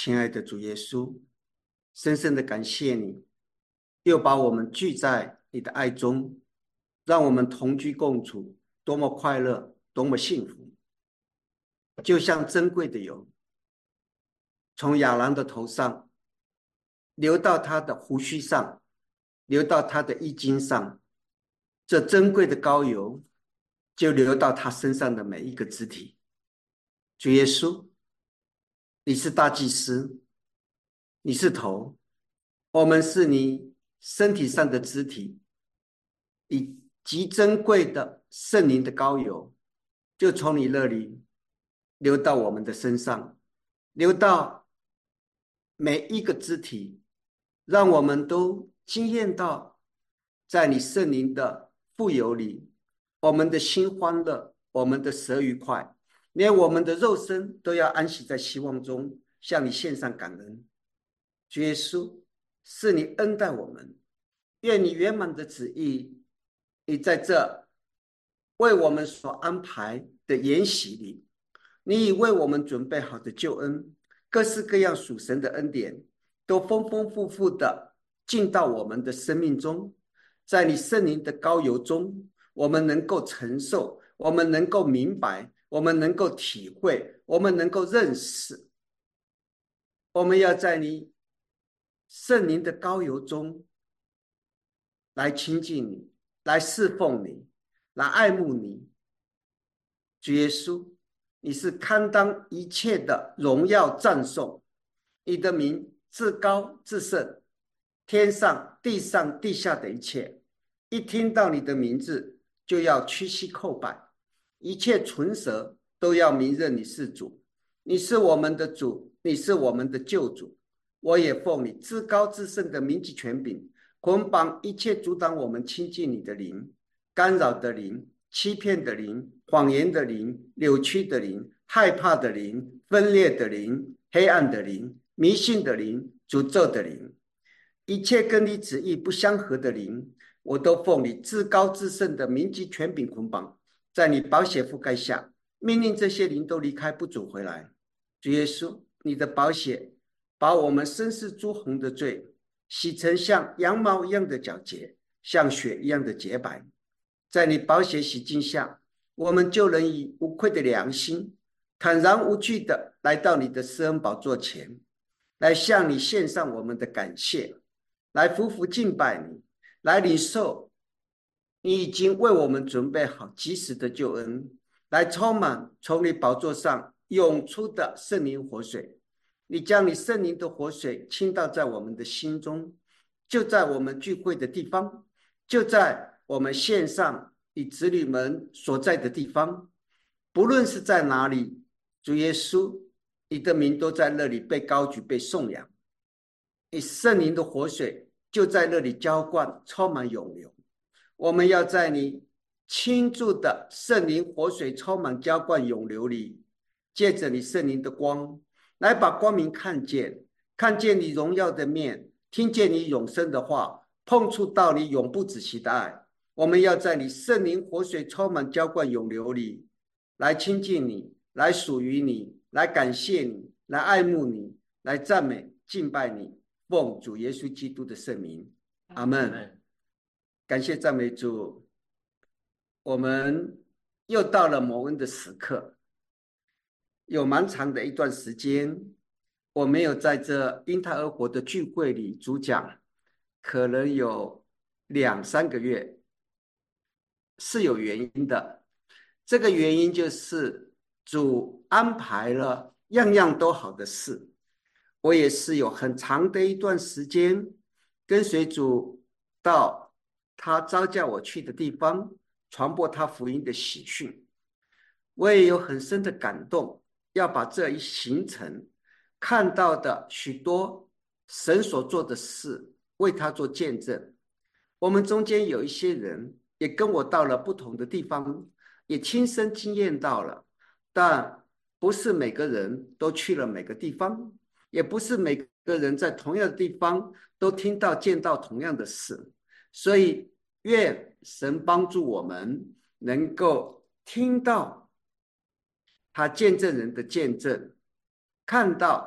亲爱的主耶稣，深深的感谢你，又把我们聚在你的爱中，让我们同居共处，多么快乐，多么幸福！就像珍贵的油，从亚郎的头上流到他的胡须上，流到他的衣襟上，这珍贵的膏油就流到他身上的每一个肢体。主耶稣，你是大祭司，你是头，我们是你身体上的肢体，以极珍贵的圣灵的膏油，就从你那里流到我们的身上，流到每一个肢体，让我们都惊艳到，在你圣灵的富有里，我们的心欢乐，我们的舌愉快，连我们的肉身都要安息在希望中，向你献上感恩。主耶稣，是你恩待我们，愿你圆满的旨意，你在这为我们所安排的筵席里，你已为我们准备好的救恩，各式各样属神的恩典，都丰丰富富的进到我们的生命中。在你圣灵的膏油中，我们能够承受，我们能够明白，我们能够体会，我们能够认识。我们要在你圣灵的膏油中来亲近你，来侍奉你，来爱慕你。主耶稣，你是堪当一切的荣耀赞颂，你的名至高至圣，天上地上地下的一切，一听到你的名字就要屈膝叩拜，一切唇舌都要明认你是主。你是我们的主，你是我们的救主。我也奉你至高至圣的名及权柄，捆绑一切阻挡我们亲近你的灵，干扰的灵，欺骗的灵，谎言的灵，扭曲的灵，害怕的灵，分裂的灵，黑暗的灵，迷信的灵，诅咒的灵，一切跟你旨意不相合的灵，我都奉你至高至圣的名及权柄捆绑，在你宝血覆盖下，命令这些灵都离开，不准回来。主耶稣，你的宝血把我们深似朱红的罪洗成像羊毛一样的皎洁，像雪一样的洁白。在你宝血洗净下，我们就能以无愧的良心，坦然无惧的来到你的施恩宝座前，来向你献上我们的感谢，来匍匐敬拜你，来领受你已经为我们准备好及时的救恩，来充满从你宝座上涌出的圣灵活水。你将你圣灵的活水倾倒在我们的心中，就在我们聚会的地方，就在我们线上你子女们所在的地方，不论是在哪里，主耶稣，你的名都在那里被高举，被颂扬。你圣灵的活水就在那里浇灌，充满涌流。我们要在你倾注的圣灵活水充满浇灌涌流里，借着你圣灵的光，来把光明看见，看见你荣耀的面，听见你永生的话，碰触到你永不止息的爱。我们要在你圣灵活水充满浇灌涌流里，来亲近你，来属于你，来感谢你，来爱慕你，来赞美敬拜你，奉主耶稣基督的圣名，阿们。感谢赞美主，我们又到了蒙恩的时刻。有蛮长的一段时间，我没有在这因太而活的聚会里主讲，可能有2、3个月，是有原因的。这个原因就是主安排了样样都好的事，我也是有很长的一段时间跟随主到他召叫我去的地方，传播他福音的喜讯。我也有很深的感动，要把这一行程看到的许多神所做的事为他做见证。我们中间有一些人也跟我到了不同的地方，也亲身经验到了，但不是每个人都去了每个地方，也不是每个人在同样的地方都听到见到同样的事。所以愿神帮助我们能够听到他见证人的见证，看到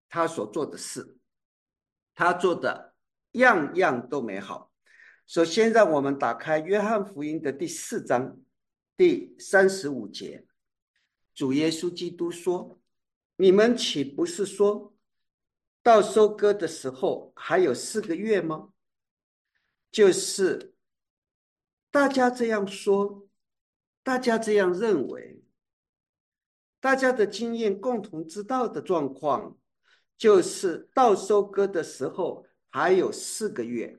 他所做的事，他做的样样都美好。首先，让我们打开约翰福音的第4章第35节，主耶稣基督说：“你们岂不是说，到收割的时候还有4个月吗？”就是大家这样说，大家这样认为，大家的经验共同知道的状况，就是到收割的时候还有4个月。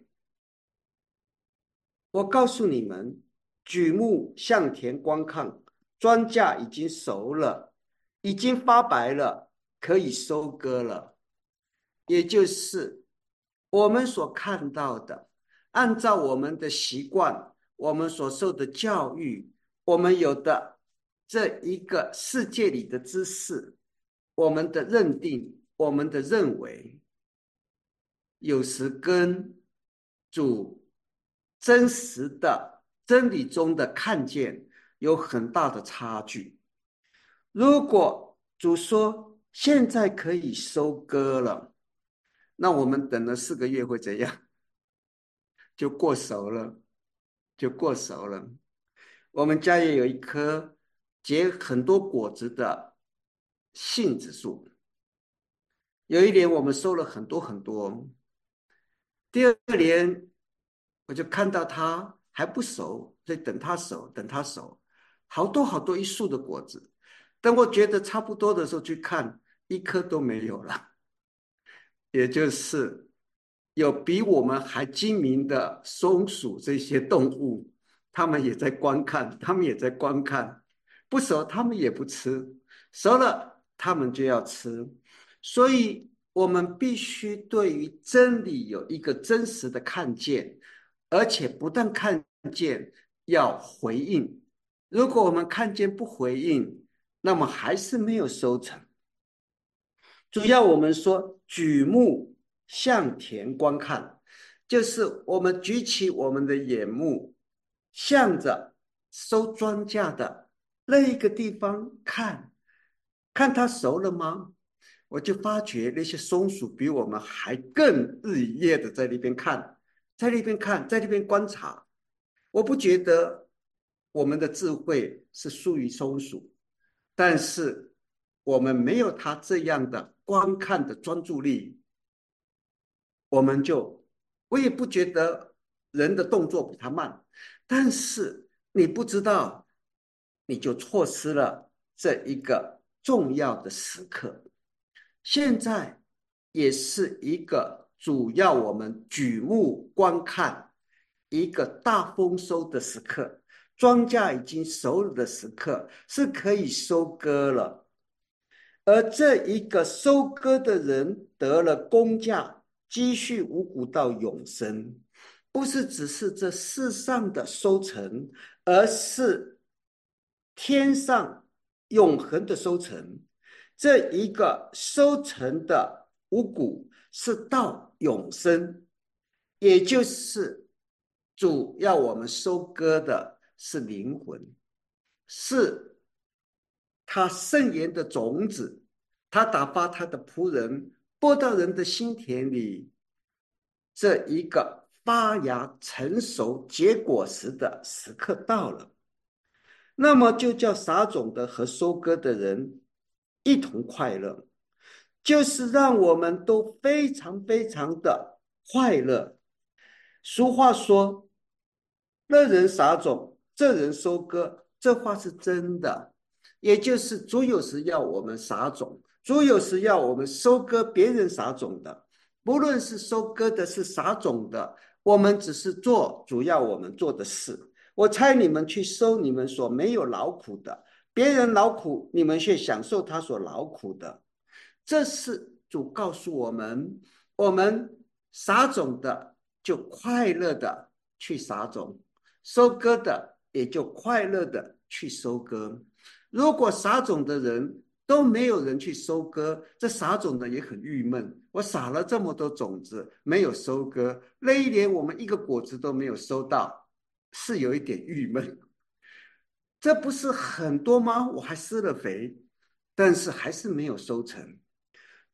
我告诉你们，举目向田观看，庄稼已经熟了，已经发白了，可以收割了。也就是我们所看到的，按照我们的习惯，我们所受的教育，我们有的这一个世界里的知识，我们的认定，我们的认为，有时跟主真实的真理中的看见有很大的差距。如果主说现在可以收割了，那我们等了4个月会怎样？就过熟了，就过熟了。我们家也有一棵结很多果子的杏子树，有一年我们收了很多很多，第二年我就看到它还不熟，所以等它熟，等它熟，好多好多一树的果子。等我觉得差不多的时候去看，一颗都没有了。也就是有比我们还精明的松鼠这些动物，它们也在观看，它们也在观看。不熟，它们也不吃；熟了，它们就要吃。所以，我们必须对于真理有一个真实的看见，而且不但看见，要回应。如果我们看见不回应，那么还是没有收成。主要我们说举目向田观看，就是我们举起我们的眼目，向着收庄稼的那一个地方看，看它熟了吗？我就发觉那些松鼠比我们还更日以夜的在那边看，在那边看，在那边观察。我不觉得我们的智慧是输于松鼠，但是我们没有他这样的观看的专注力，我们就我也不觉得人的动作比他慢，但是你不知道，你就错失了这一个重要的时刻。现在也是一个主要我们举目观看一个大丰收的时刻，庄稼已经熟了的时刻，是可以收割了。而这一个收割的人得了工价，积蓄五谷到永生，不是只是这世上的收成，而是天上永恒的收成。这一个收成的五谷是到永生，也就是主要我们收割的是灵魂，是他圣言的种子，他打发他的仆人播到人的心田里，这一个发芽、成熟、结果实的时刻到了，那么就叫撒种的和收割的人一同快乐，就是让我们都非常非常的快乐。俗话说：“那人撒种，这人收割。”这话是真的。也就是主有时要我们撒种，主有时要我们收割别人撒种的。不论是收割的是撒种的，我们只是做主要我们做的事。我猜你们去收你们所没有劳苦的，别人劳苦，你们却享受他所劳苦的。这是主告诉我们，我们撒种的就快乐的去撒种，收割的也就快乐的去收割。如果撒种的人都没有人去收割，这撒种的也很郁闷。我撒了这么多种子，没有收割，那一年我们一个果子都没有收到，是有一点郁闷。这不是很多吗？我还施了肥，但是还是没有收成。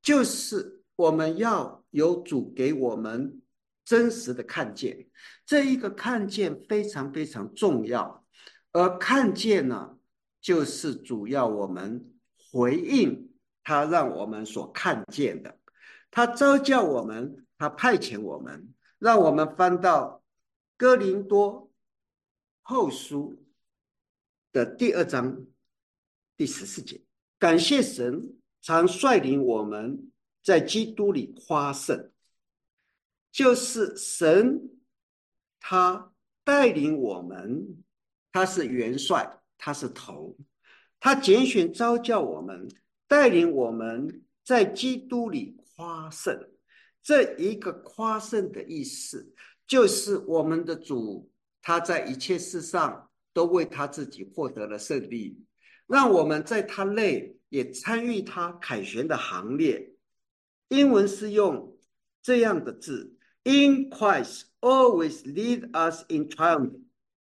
就是我们要有主给我们真实的看见，这一个看见非常非常重要。而看见呢，就是主要我们回应他让我们所看见的。他召叫我们，他派遣我们，让我们翻到哥林多后书的第2章第14节。感谢神常率领我们在基督里夸胜，就是神他带领我们，他是元帅，他是头，他拣选召叫我们，带领我们在基督里夸胜。这一个夸胜的意思，就是我们的主，他在一切事上都为他自己获得了胜利，让我们在他内也参与他凯旋的行列。英文是用这样的字：In Christ always lead us in triumph.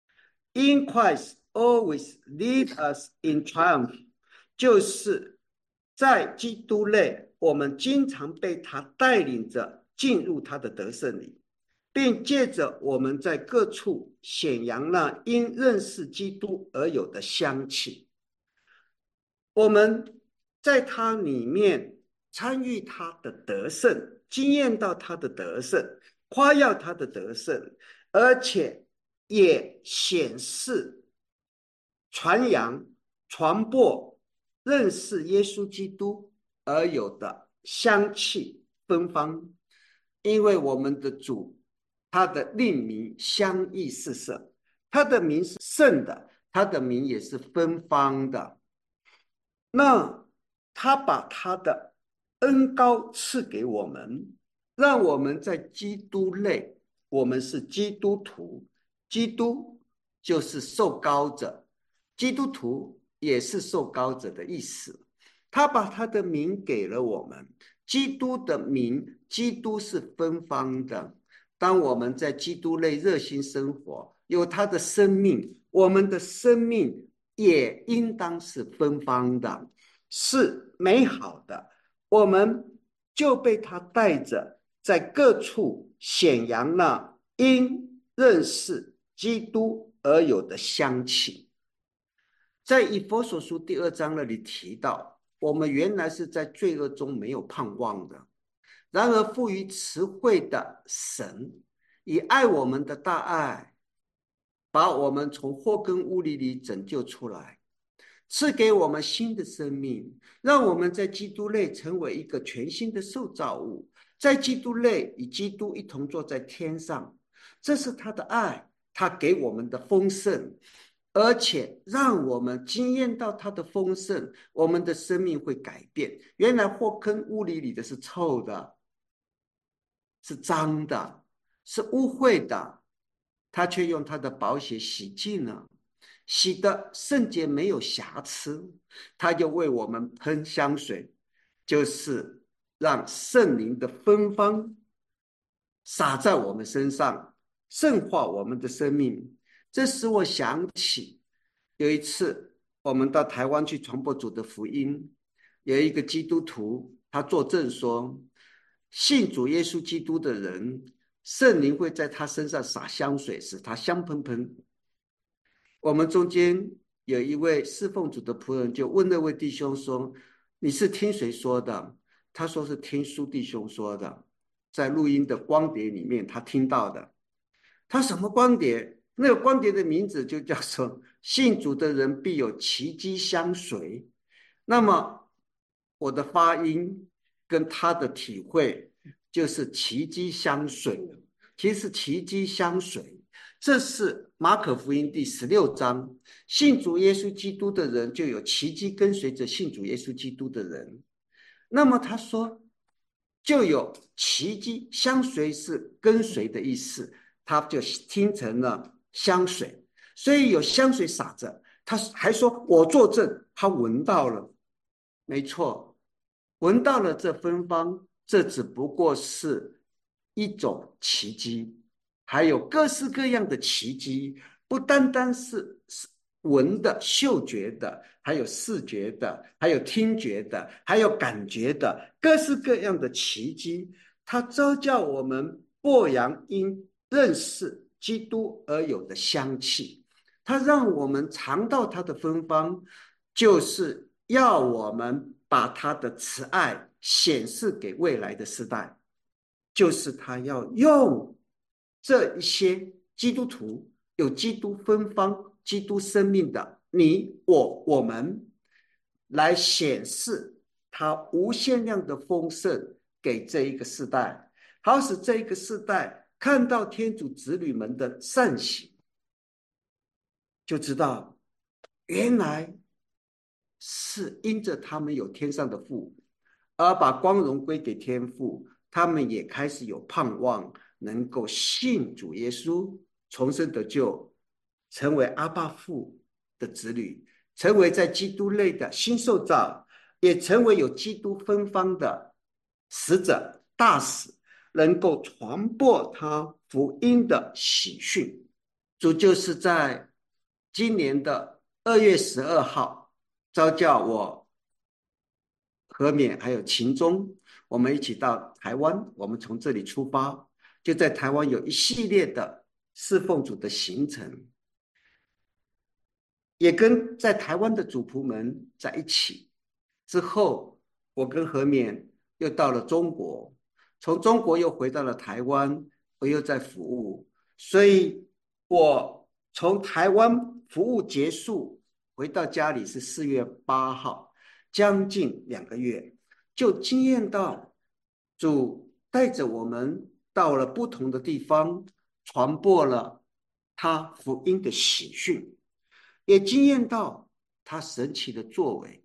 In Christ always lead us in triumph， 就是在基督内，我们经常被他带领着进入他的得胜里，并借着我们在各处显扬那因认识基督而有的香气。我们在他里面参与他的得胜，经验到他的得胜，夸耀他的得胜，而且也显示、传扬、传播认识耶稣基督而有的香气芬芳。因为我们的主，他的令名香溢四射，他的名是圣的，他的名也是芬芳的。那他把他的恩膏赐给我们，让我们在基督内，我们是基督徒，基督就是受膏者，基督徒也是受膏者的意思。他把他的名给了我们，基督的名，基督是芬芳的。当我们在基督内热心生活，有他的生命，我们的生命也应当是芬芳的，是美好的。我们就被他带着，在各处显扬了因认识基督而有的香气。在以弗所书第2章那里提到，我们原来是在罪恶中没有盼望的，然而富于慈惠的神，以爱我们的大爱，把我们从祸根污泥里拯救出来，赐给我们新的生命，让我们在基督内成为一个全新的受造物，在基督内与基督一同坐在天上。这是他的爱，他给我们的丰盛，而且让我们经验到他的丰盛，我们的生命会改变。原来祸坑污泥里的是臭的，是脏的，是污秽的，他却用他的宝血洗净了，洗的圣洁没有瑕疵。他就为我们喷香水，就是让圣灵的芬芳洒在我们身上，圣化我们的生命。这使我想起有一次我们到台湾去传播主的福音，有一个基督徒他作证说，信主耶稣基督的人，圣灵会在他身上洒香水，使他香喷喷。我们中间有一位侍奉主的仆人就问那位弟兄说，你是听谁说的？他说是听苏弟兄说的，在录音的光碟里面他听到的。他什么光碟？那个光碟的名字就叫做信主的人必有奇迹相随。那么我的发音跟他的体会就是奇迹相随，其实奇迹相随，这是马可福音第16章，信主耶稣基督的人就有奇迹跟随着信主耶稣基督的人。那么他说就有奇迹相随，是跟随的意思，他就听成了香水，所以有香水洒着。他还说我作证，他闻到了，没错，闻到了这芬芳，这只不过是一种奇迹，还有各式各样的奇迹，不单单是闻的、嗅觉的，还有视觉的，还有听觉的，还有感觉的，各式各样的奇迹。他召叫我们播扬因认识基督而有的香气，他让我们尝到他的芬芳，就是要我们把他的慈爱显示给未来的时代，就是他要用这一些基督徒有基督芬芳、基督生命的你我们，来显示他无限量的丰盛给这一个世代，好使这一个世代看到天主子女们的善行，就知道原来是因着他们有天上的父，而把光荣归给天父，他们也开始有盼望，能够信主耶稣，重生得救，成为阿爸父的子女，成为在基督内的新受造，也成为有基督芬芳的使者大使，能够传播他福音的喜讯。主就是在今年的2月12号召叫我何勉还有秦忠，我们一起到台湾，我们从这里出发，就在台湾有一系列的侍奉主的行程，也跟在台湾的主仆们在一起。之后，我跟何勉又到了中国，从中国又回到了台湾，我又在服务，所以我从台湾服务结束回到家里是4月8号，将近2个月，就经验到主带着我们到了不同的地方，传播了他福音的喜讯，也经验到他神奇的作为。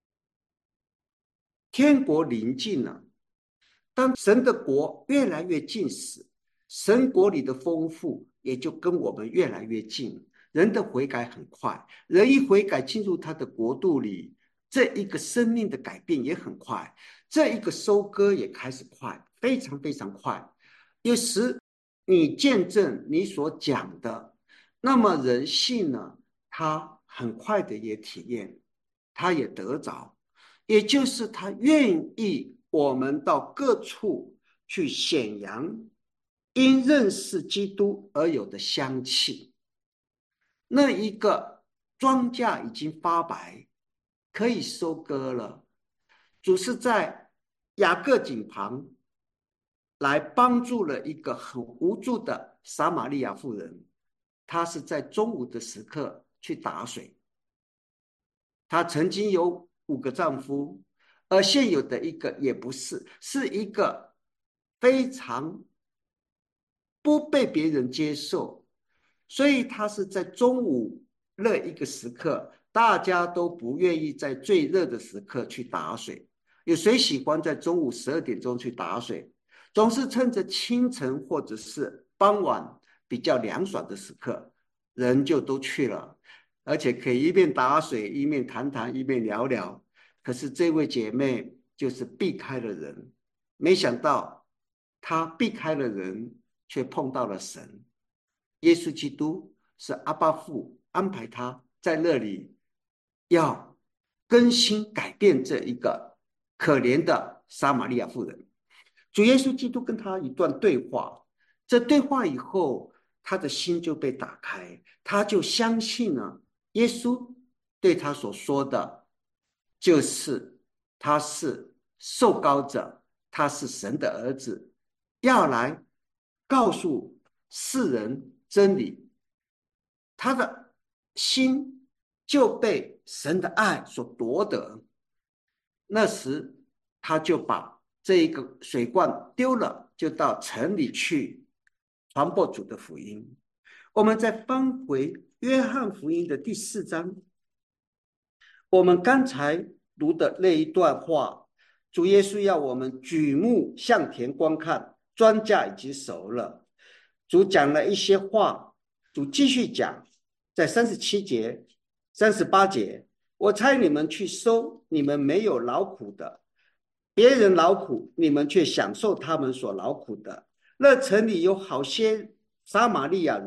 天国临近了，当神的国越来越近时，神国里的丰富也就跟我们越来越近。人的悔改很快，人一悔改进入他的国度里，这一个生命的改变也很快，这一个收割也开始快，非常非常快。有时你见证你所讲的，那么人性呢，他很快的也体验，他也得着，也就是他愿意我们到各处去显扬因认识基督而有的香气。那一个庄稼已经发白，可以收割了。主是在雅各井旁来帮助了一个很无助的撒玛利亚妇人，她是在中午的时刻去打水。她曾经有5个丈夫，而现有的一个也不是，是一个非常不被别人接受，所以她是在中午那一个时刻，大家都不愿意在最热的时刻去打水。有谁喜欢在中午12点钟去打水？总是趁着清晨或者是傍晚比较凉爽的时刻，人就都去了，而且可以一边打水一面谈谈一面聊聊。可是这位姐妹就是避开了人，没想到她避开了人，却碰到了神。耶稣基督是阿爸父安排他在那里，要更新改变这一个可怜的撒玛利亚妇人。主耶稣基督跟他一段对话，这对话以后，他的心就被打开，他就相信了耶稣对他所说的，就是他是受膏者，他是神的儿子，要来告诉世人真理。他的心就被神的爱所夺得。那时他就把这一个水罐丢了，就到城里去传播主的福音。我们再翻回约翰福音的第4章，我们刚才读的那一段话，主耶稣要我们举目向田观看，庄稼已经熟了。主讲了一些话，主继续讲，在37节、38节，我差你们去收你们没有劳苦的，别人劳苦，你们却享受他们所劳苦的。那城里有好些撒玛利亚人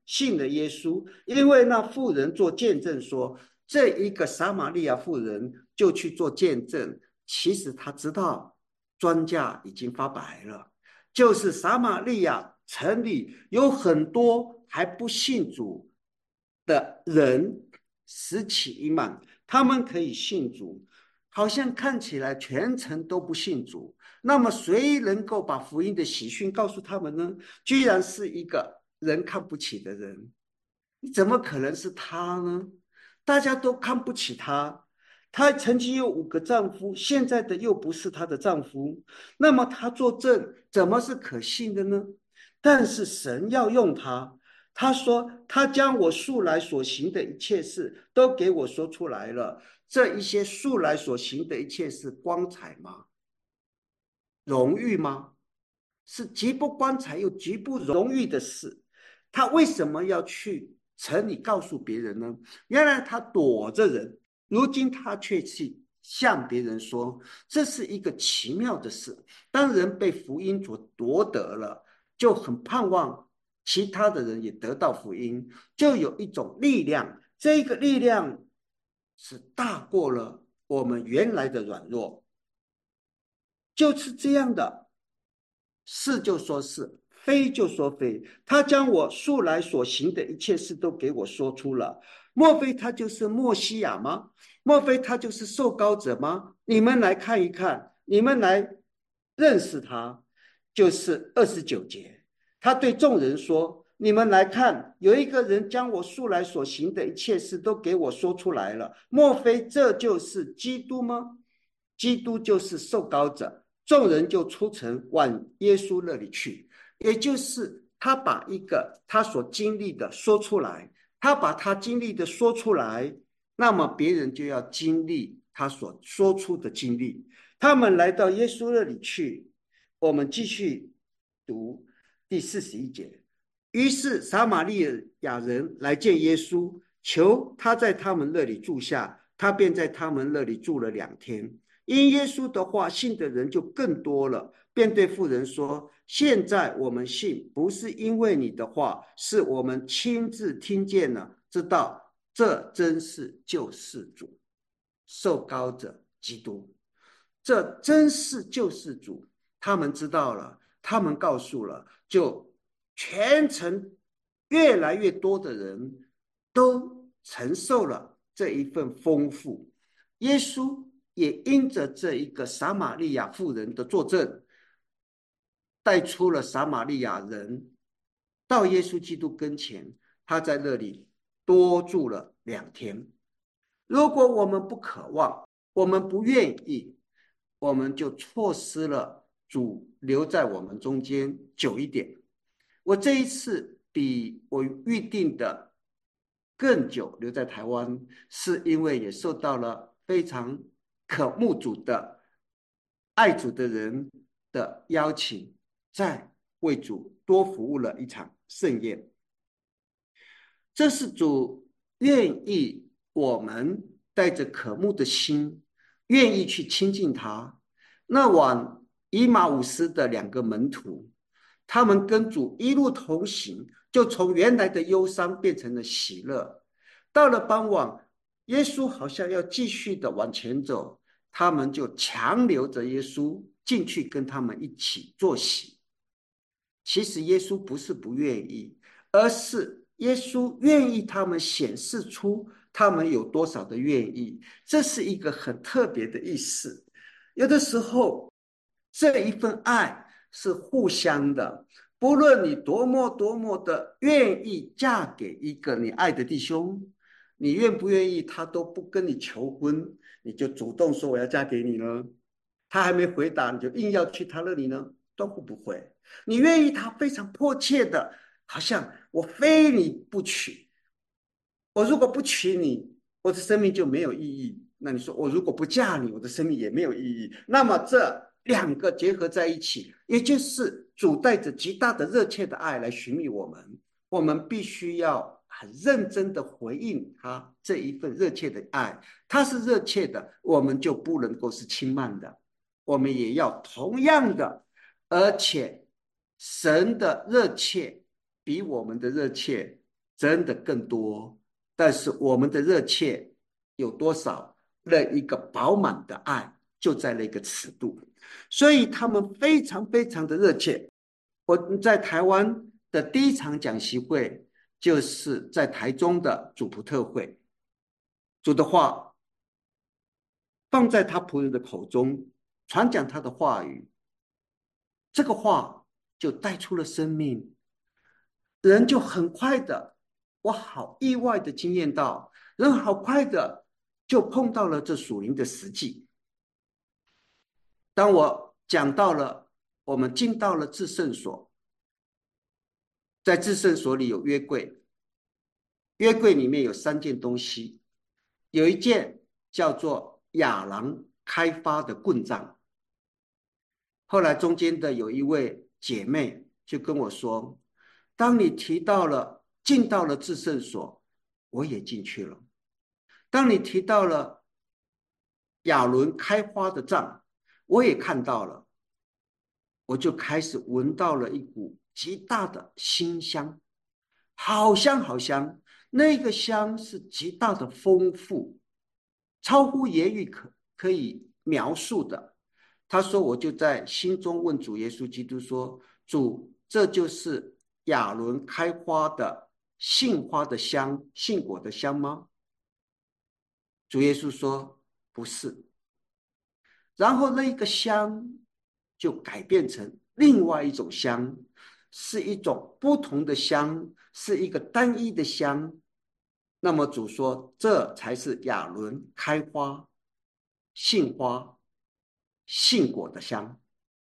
信了耶稣，因为那妇人做见证说，这一个撒玛利亚妇人就去做见证，其实他知道庄稼已经发白了，就是撒玛利亚城里有很多还不信主的人，拾起一满，他们可以信主，好像看起来全城都不信主。那么谁能够把福音的喜讯告诉他们呢？居然是一个人看不起的人，怎么可能是他呢？大家都看不起他，她曾经有5个丈夫，现在的又不是她的丈夫，那么她作证怎么是可信的呢？但是神要用她，他说他将我素来所行的一切事都给我说出来了。这一些素来所行的一切事光彩吗？荣誉吗？是极不光彩又极不荣誉的事。他为什么要去城里告诉别人呢？原来他躲着人，如今他却去向别人说，这是一个奇妙的事。当人被福音所夺得了，就很盼望其他的人也得到福音，就有一种力量，这个力量是大过了我们原来的软弱，就是这样的。是就说是，非就说非。他将我素来所行的一切事都给我说出了。莫非他就是默西亚吗？莫非他就是受膏者吗？你们来看一看，你们来认识他。就是29节，他对众人说：你们来看，有一个人将我素来所行的一切事都给我说出来了。莫非这就是基督吗？基督就是受膏者。众人就出城往耶稣那里去，也就是他把一个他所经历的说出来，他把他经历的说出来，那么别人就要经历他所说出的经历。他们来到耶稣那里去，我们继续读第41节。于是撒玛利亚人来见耶稣，求他在他们那里住下，他便在他们那里住了2天。因耶稣的话，信的人就更多了，便对妇人说：现在我们信，不是因为你的话，是我们亲自听见了，知道这真是救世主，受膏者基督。这真是救世主。他们知道了，他们告诉了，就全城越来越多的人都承受了这一份丰富。耶稣也因着这一个撒玛利亚妇人的作证，带出了撒玛利亚人到耶稣基督跟前，他在那里多住了2天。如果我们不渴望，我们不愿意，我们就错失了主留在我们中间久一点。我这一次比我预定的更久留在台湾，是因为也受到了非常渴慕主的爱主的人的邀请，在为主多服务了一场盛宴。这是主愿意我们带着渴慕的心，愿意去亲近他。那往以马忤斯的2个门徒，他们跟主一路同行，就从原来的忧伤变成了喜乐。到了傍晚，耶稣好像要继续的往前走，他们就强留着耶稣进去跟他们一起坐席。其实耶稣不是不愿意，而是耶稣愿意他们显示出他们有多少的愿意。这是一个很特别的意思。有的时候这一份爱是互相的，不论你多么多么的愿意嫁给一个你爱的弟兄，你愿不愿意他都不跟你求婚，你就主动说我要嫁给你呢？他还没回答，你就硬要去他那里呢？都不会。你愿意他非常迫切的，好像我非你不娶，我如果不娶你，我的生命就没有意义。那你说我如果不嫁你，我的生命也没有意义。那么这2个结合在一起，也就是主带着极大的热切的爱来寻觅我们，我们必须要很认真的回应他这一份热切的爱。他是热切的，我们就不能够是轻慢的，我们也要同样的，而且神的热切比我们的热切真的更多，但是我们的热切有多少？那一个饱满的爱就在那个尺度，所以他们非常非常的热切。我在台湾的第一场讲习会，就是在台中的主仆特会，主的话放在他仆人的口中，传讲他的话语，这个话就带出了生命，人就很快的，我好意外的惊艳到，人好快的就碰到了这属灵的实际。当我讲到了，我们进到了至圣所，在至圣所里有约柜，约柜里面有三件东西，有一件叫做亚郎开发的棍杖。后来中间的有一位姐妹就跟我说，当你提到了进到了至圣所，我也进去了。当你提到了亚伦开花的杖，我也看到了，我就开始闻到了一股极大的馨香，好香好香，那个香是极大的丰富，超乎言语可以描述的。他说，我就在心中问主耶稣基督说：主，这就是亚伦开花的杏花的香，杏果的香吗？主耶稣说不是。然后那个香就改变成另外一种香，是一种不同的香，是一个单一的香。那么主说，这才是亚伦开花、杏花、杏果的香。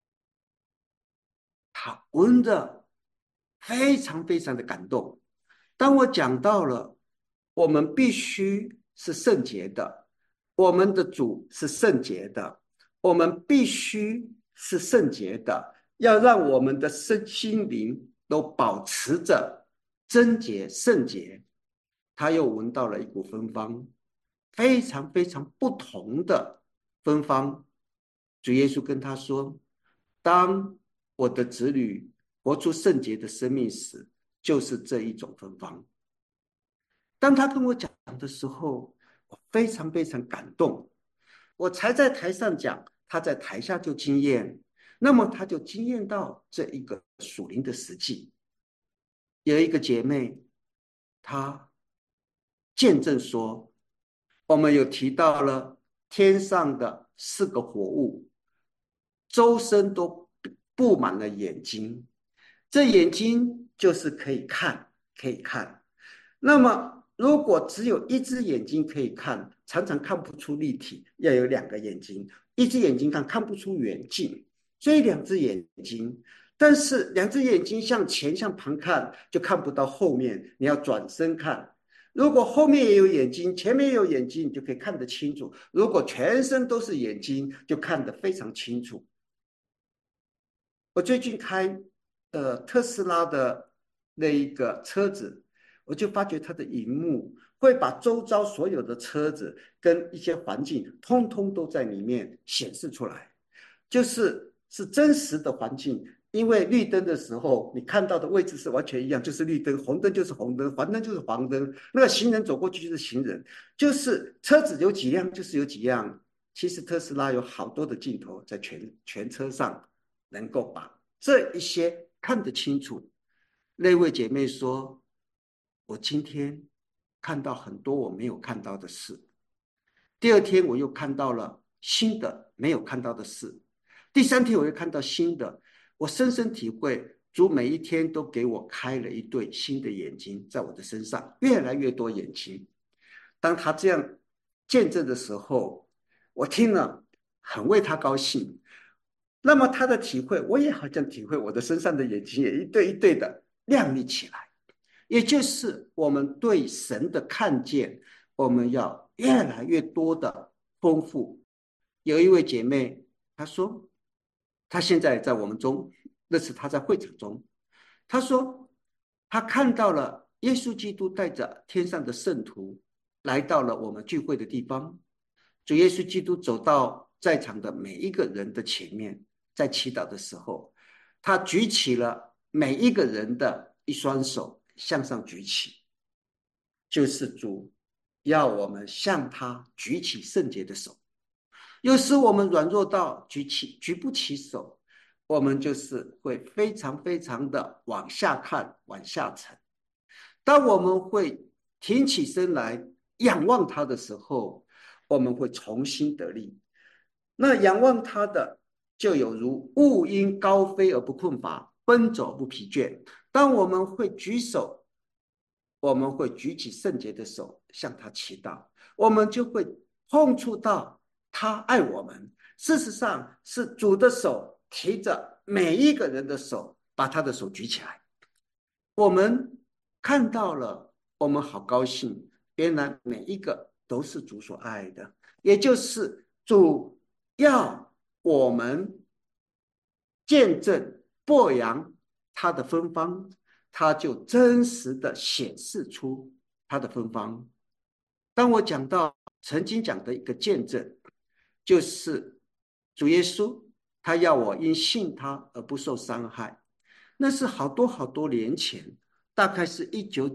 他闻着非常非常的感动。当我讲到了我们必须是圣洁的，我们的主是圣洁的，我们必须是圣洁的，要让我们的身心灵都保持着贞洁圣洁。他又闻到了一股芬芳，非常非常不同的芬芳。主耶稣跟他说，当我的子女活出圣洁的生命时，就是这一种芬芳。当他跟我讲的时候，我非常非常感动。我才在台上讲，他在台下就经验，那么他就经验到这一个属灵的实际。有一个姐妹，她见证说，我们有提到了天上的四个活物，周身都布满了眼睛，这眼睛就是可以看，可以看。那么如果只有一只眼睛可以看，常常看不出立体，要有两个眼睛，一只眼睛看不出远近，所以两只眼睛。但是两只眼睛向前向旁看，就看不到后面，你要转身看。如果后面也有眼睛，前面也有眼睛，你就可以看得清楚。如果全身都是眼睛，就看得非常清楚。我最近开特斯拉的那一个车子，我就发觉它的荧幕会把周遭所有的车子跟一些环境，通通都在里面显示出来，是真实的环境。因为绿灯的时候，你看到的位置是完全一样，就是绿灯；红灯就是红灯，黄灯就是黄灯。那个行人走过去就是行人，就是车子有几辆就是有几辆。其实特斯拉有好多的镜头在全车上，能够把这一些看得清楚。那位姐妹说，我今天看到很多我没有看到的事，第二天我又看到了新的没有看到的事，第三天我又看到新的。我深深体会，主每一天都给我开了一对新的眼睛，在我的身上越来越多眼睛。当他这样见证的时候，我听了很为他高兴。那么他的体会，我也好像体会，我的身上的眼睛也一对一对的亮丽起来。也就是我们对神的看见，我们要越来越多的丰富。有一位姐妹，她说，她现在在我们中，那是她在会场中，她说，她看到了耶稣基督带着天上的圣徒来到了我们聚会的地方，主耶稣基督走到在场的每一个人的前面，在祈祷的时候，他举起了每一个人的一双手向上举起， 就是主要我们向他举起圣洁的手。有时我们软弱到举不起手，我们就是会非常非常的往下看，往下沉。当我们会挺起身来仰望他的时候，我们会重新得力。那仰望他的，就有如雾因高飞而不困乏，奔走不疲倦。当我们会举手，我们会举起圣洁的手向他祈祷，我们就会碰触到他爱我们。事实上，是主的手提着每一个人的手，把他的手举起来。我们看到了，我们好高兴。原来每一个都是主所爱的，也就是主要我们见证播扬他的芬芳，他就真实的显示出他的芬芳。当我讲到曾经讲的一个见证，就是主耶稣他要我因信他而不受伤害，那是好多好多年前，大概是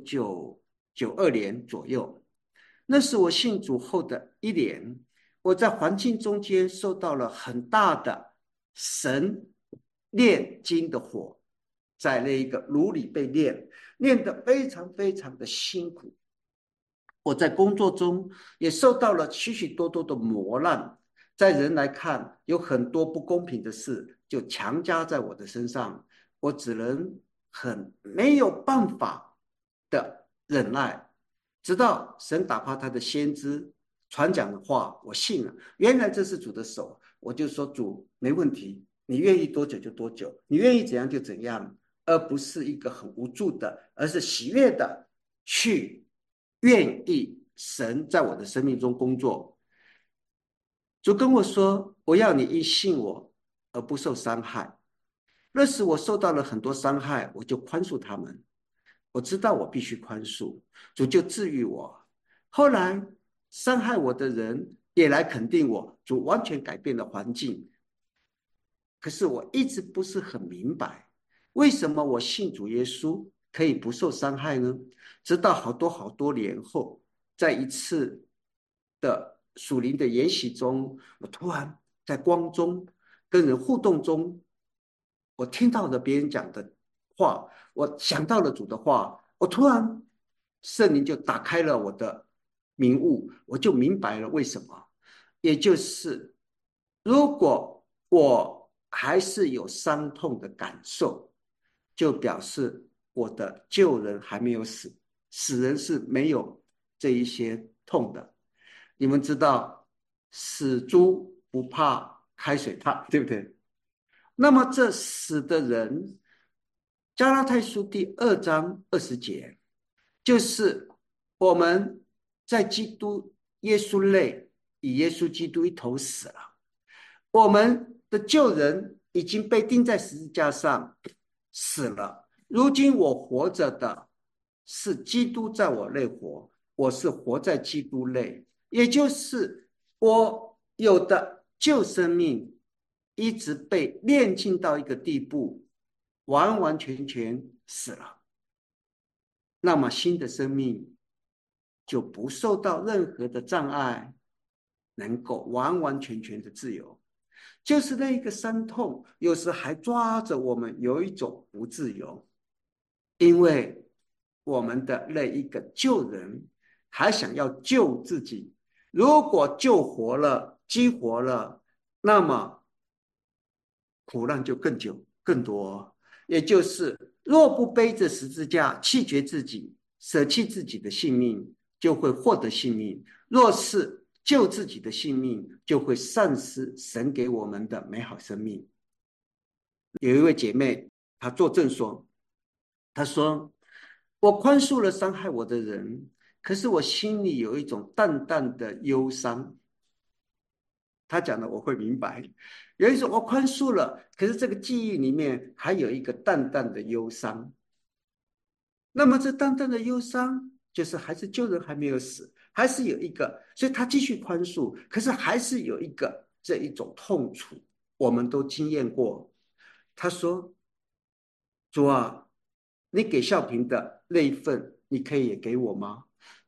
1992年左右。那是我信主后的一年，我在环境中间受到了很大的神炼金的火，在那一个炉里被炼得非常非常的辛苦。我在工作中也受到了许许多多的磨难，在人来看，有很多不公平的事就强加在我的身上，我只能很没有办法的忍耐，直到神打发他的先知传讲的话，我信了，原来这是主的手，我就说主没问题，你愿意多久就多久，你愿意怎样就怎样，而不是一个很无助的，而是喜悦的去愿意神在我的生命中工作。主跟我说，我要你因信我而不受伤害。那时我受到了很多伤害，我就宽恕他们。我知道我必须宽恕，主就治愈我。后来伤害我的人也来肯定我，主完全改变了环境。可是我一直不是很明白，为什么我信主耶稣可以不受伤害呢？直到好多好多年后，在一次的属灵的研习中，我突然在光中跟人互动中，我听到了别人讲的话，我想到了主的话，我突然圣灵就打开了我的明悟，我就明白了为什么。也就是如果我还是有伤痛的感受，就表示我的旧人还没有死，死人是没有这一些痛的。你们知道死猪不怕开水烫，对不对？那么这死的人，加拉太书第2章20节，就是我们在基督耶稣内与耶稣基督一同死了，我们的旧人已经被钉在十字架上死了。如今我活着的是基督在我内活，我是活在基督内，也就是我有的旧生命一直被炼尽到一个地步，完完全全死了。那么新的生命就不受到任何的障碍，能够完完全全的自由。就是那一个伤痛，有时还抓着我们，有一种不自由，因为我们的那一个救人还想要救自己，如果救活了、激活了，那么苦难就更久、更多。也就是若不背着十字架弃绝自己，舍弃自己的性命，就会获得性命；若是救自己的性命，就会丧失神给我们的美好生命。有一位姐妹，她作证说，她说：我宽恕了伤害我的人，可是我心里有一种淡淡的忧伤。他讲的我会明白，有一种我宽恕了，可是这个记忆里面还有一个淡淡的忧伤。那么这淡淡的忧伤，就是还是旧人还没有死，还是有一个，所以他继续宽恕，可是还是有一个这一种痛楚，我们都经验过。他说：主啊，你给孝平的那一份，你可以也给我吗？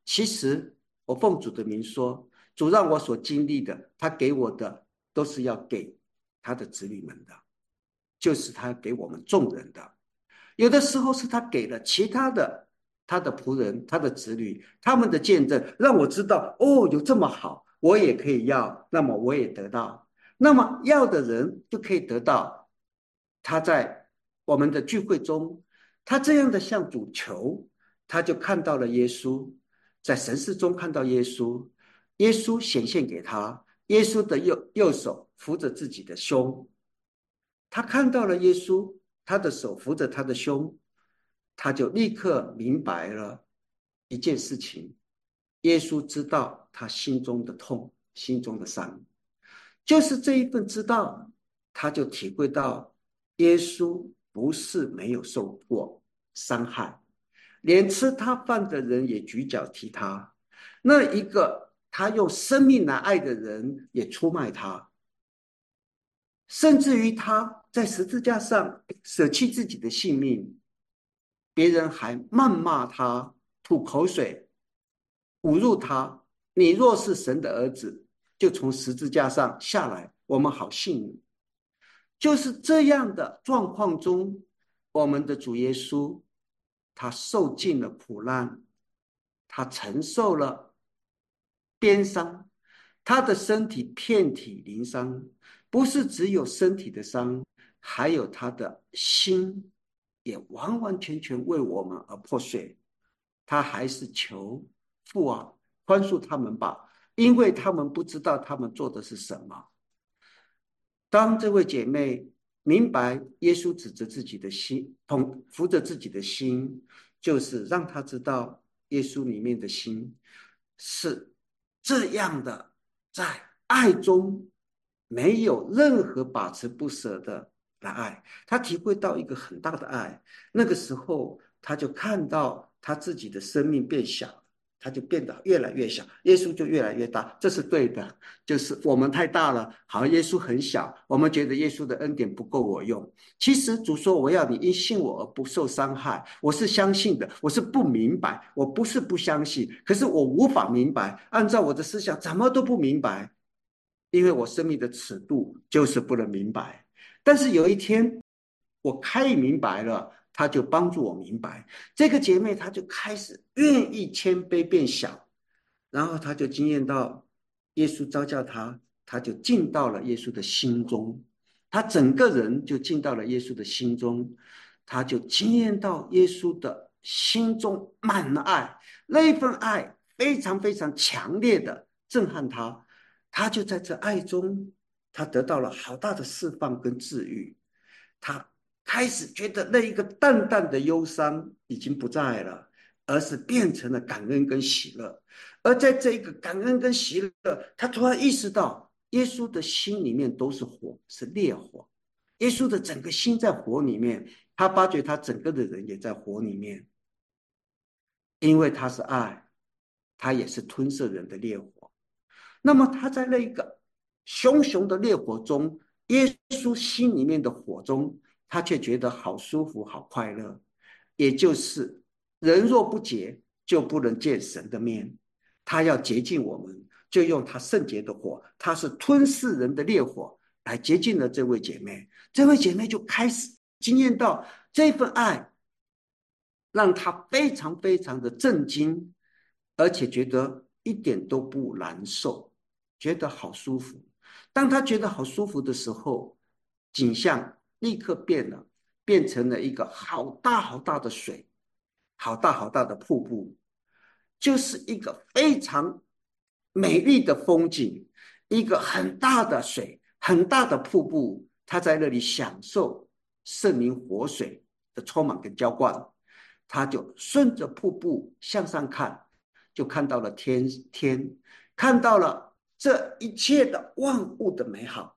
其实我奉主的名说，主让我所经历的，他给我的都是要给他的子女们的，就是他给我们众人的。有的时候是他给了其他的他的仆人、他的子女，他们的见证，让我知道哦，有这么好，我也可以要，那么我也得到，那么要的人就可以得到。他在我们的聚会中，他这样的向主求，他就看到了耶稣，在神视中看到耶稣，耶稣显现给他，耶稣的右手扶着自己的胸，他看到了耶稣，他的手扶着他的胸，他就立刻明白了一件事情：耶稣知道他心中的痛，心中的伤，就是这一份知道，他就体会到耶稣不是没有受过伤害，连吃他饭的人也举脚踢他，那一个他用生命来爱的人也出卖他。甚至于他在十字架上舍弃自己的性命，别人还谩骂他、吐口水、侮辱他。你若是神的儿子，就从十字架上下来，我们好信你。就是这样的状况中，我们的主耶稣，他受尽了苦难，他承受了鞭伤，他的身体遍体鳞伤，不是只有身体的伤，还有他的心也完完全全为我们而破碎。他还是求父啊，宽恕他们吧，因为他们不知道他们做的是什么。当这位姐妹明白耶稣指着自己的心，扶着自己的心，就是让她知道耶稣里面的心是这样的，在爱中没有任何把持不舍的来爱，她体会到一个很大的爱。那个时候，她就看到她自己的生命变小，她就变得越来越小，耶稣就越来越大，这是对的。就是我们太大了，好，耶稣很小，我们觉得耶稣的恩典不够我用。其实主说我要你因信我而不受伤害，我是相信的，我是不明白，我不是不相信，可是我无法明白，按照我的思想怎么都不明白，因为我生命的尺度就是不能明白。但是有一天我开明白了，他就帮助我明白。这个姐妹她就开始愿意谦卑变小，然后她就经验到耶稣召叫她，她就进到了耶稣的心中，她整个人就进到了耶稣的心中，她就经验到耶稣的心中满了爱，那一份爱非常非常强烈的震撼她，她就在这爱中，她得到了好大的释放跟治愈，她开始觉得那一个淡淡的忧伤已经不在了，而是变成了感恩跟喜乐。而在这个感恩跟喜乐，他突然意识到，耶稣的心里面都是火，是烈火。耶稣的整个心在火里面，他发觉他整个的人也在火里面，因为他是爱，他也是吞噬人的烈火。那么他在那个熊熊的烈火中，耶稣心里面的火中，他却觉得好舒服、好快乐。也就是人若不洁，就不能见神的面。他要洁净我们，就用他圣洁的火，他是吞噬人的烈火，来洁净了这位姐妹。这位姐妹就开始经验到这份爱，让她非常非常的震惊，而且觉得一点都不难受，觉得好舒服。当她觉得好舒服的时候，景象立刻变了，变成了一个好大好大的水，好大好大的瀑布，就是一个非常美丽的风景，一个很大的水，很大的瀑布，他在那里享受圣灵活水的充满跟浇灌，他就顺着瀑布向上看，就看到了天，看到了这一切的万物的美好，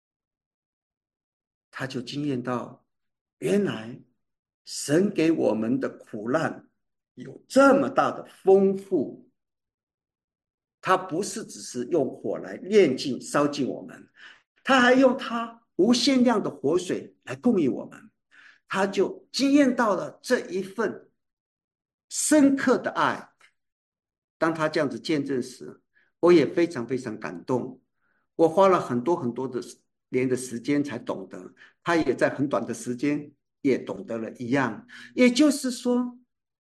他就惊艳到，原来神给我们的苦难有这么大的丰富，他不是只是用火来炼尽烧尽我们，他还用他无限量的活水来供应我们，他就经验到了这一份深刻的爱， 当他这样子见证时，我也非常非常感动。我花了很多很多的年的时间才懂得，他也在很短的时间也懂得了一样。也就是说，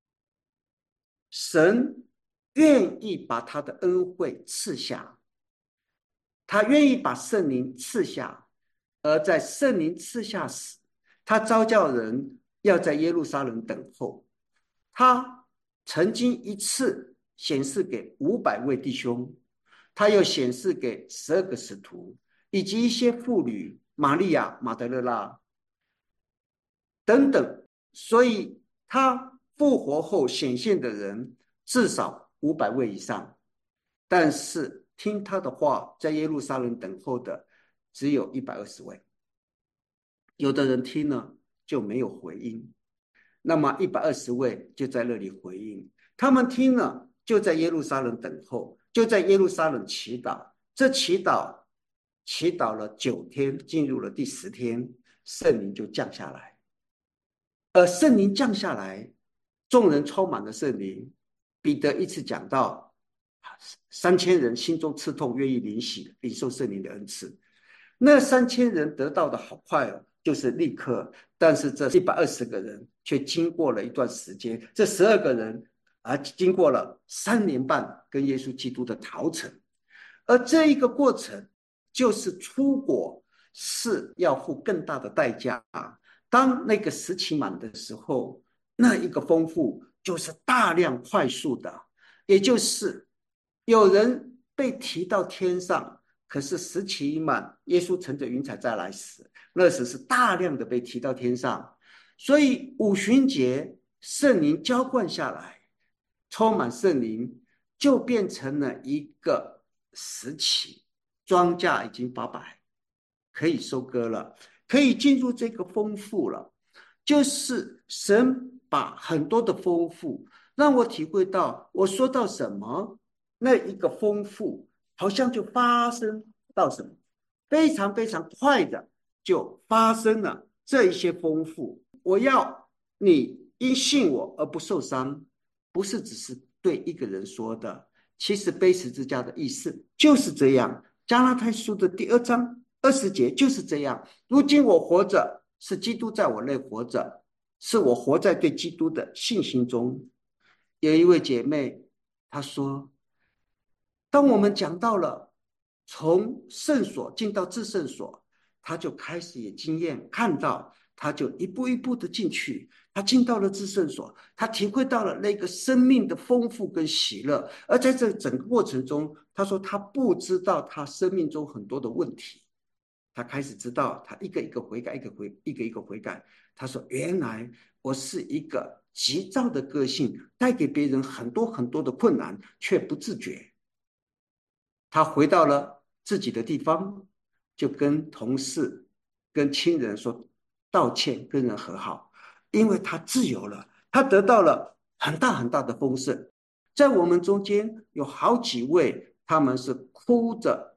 神愿意把他的恩惠赐下，他愿意把圣灵赐下，而在圣灵赐下时，他召叫人要在耶路撒冷等候。他曾经一次显示给500位弟兄，他又显示给12个使徒，以及一些妇女，玛利亚、马德勒拉等等。所以，他复活后显现的人至少500位以上。但是听他的话，在耶路撒冷等候的只有120位。有的人听了就没有回应，那么120位就在那里回应。他们听了就在耶路撒冷等候，就在耶路撒冷祈祷。这祈祷了9天，进入了第10天，圣灵就降下来。而圣灵降下来，众人充满了圣灵。彼得一次讲到3000人心中刺痛，愿意领受圣灵的恩赐。那3000人得到的好快哦，就是立刻。但是这120个人却经过了一段时间，这12个人经过了3年半跟耶稣基督的逃城。而这一个过程就是出国是要付更大的代价。当那个时期满的时候，那一个丰富就是大量快速的，也就是有人被提到天上，可是时期一满，耶稣乘着云彩再来时，那时是大量的被提到天上。所以五旬节圣灵浇灌下来，充满圣灵，就变成了一个时期，庄稼已经发白，可以收割了，可以进入这个丰富了。就是神把很多的丰富让我体会到，我说到什么，那一个丰富好像就发生到什么，非常非常快的就发生了这一些丰富。我要你因信我而不受伤，不是只是对一个人说的。其实背十字架的意思就是这样。加拉太书的第2章20节就是这样。如今我活着，是基督在我内活着，是我活在对基督的信心中。有一位姐妹她说，当我们讲到了从圣所进到至圣所，她就开始也经验看到，她就一步一步的进去，她进到了至圣所，她体会到了那个生命的丰富跟喜乐。而在这整个过程中，她说她不知道她生命中很多的问题，她开始知道，她一个一个悔改，一个一个悔改。她说原来我是一个急躁的个性，带给别人很多很多的困难，却不自觉。他回到了自己的地方，就跟同事、跟亲人说道歉，跟人和好，因为他自由了，他得到了很大很大的丰盛。在我们中间有好几位，他们是哭着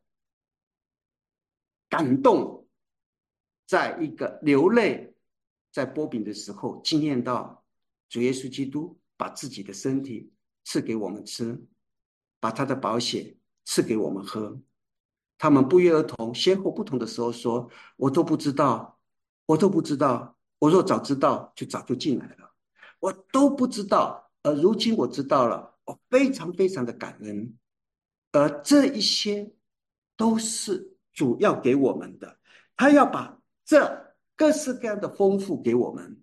感动，在一个流泪，在波饼的时候，经验到主耶稣基督把自己的身体赐给我们吃，把他的宝血赐给我们喝。他们不约而同，先后不同的时候说：“我都不知道，我都不知道。我若早知道，就早就进来了。我都不知道，而如今我知道了，我非常非常的感恩。而这一些都是主要给我们的，他要把这各式各样的丰富给我们。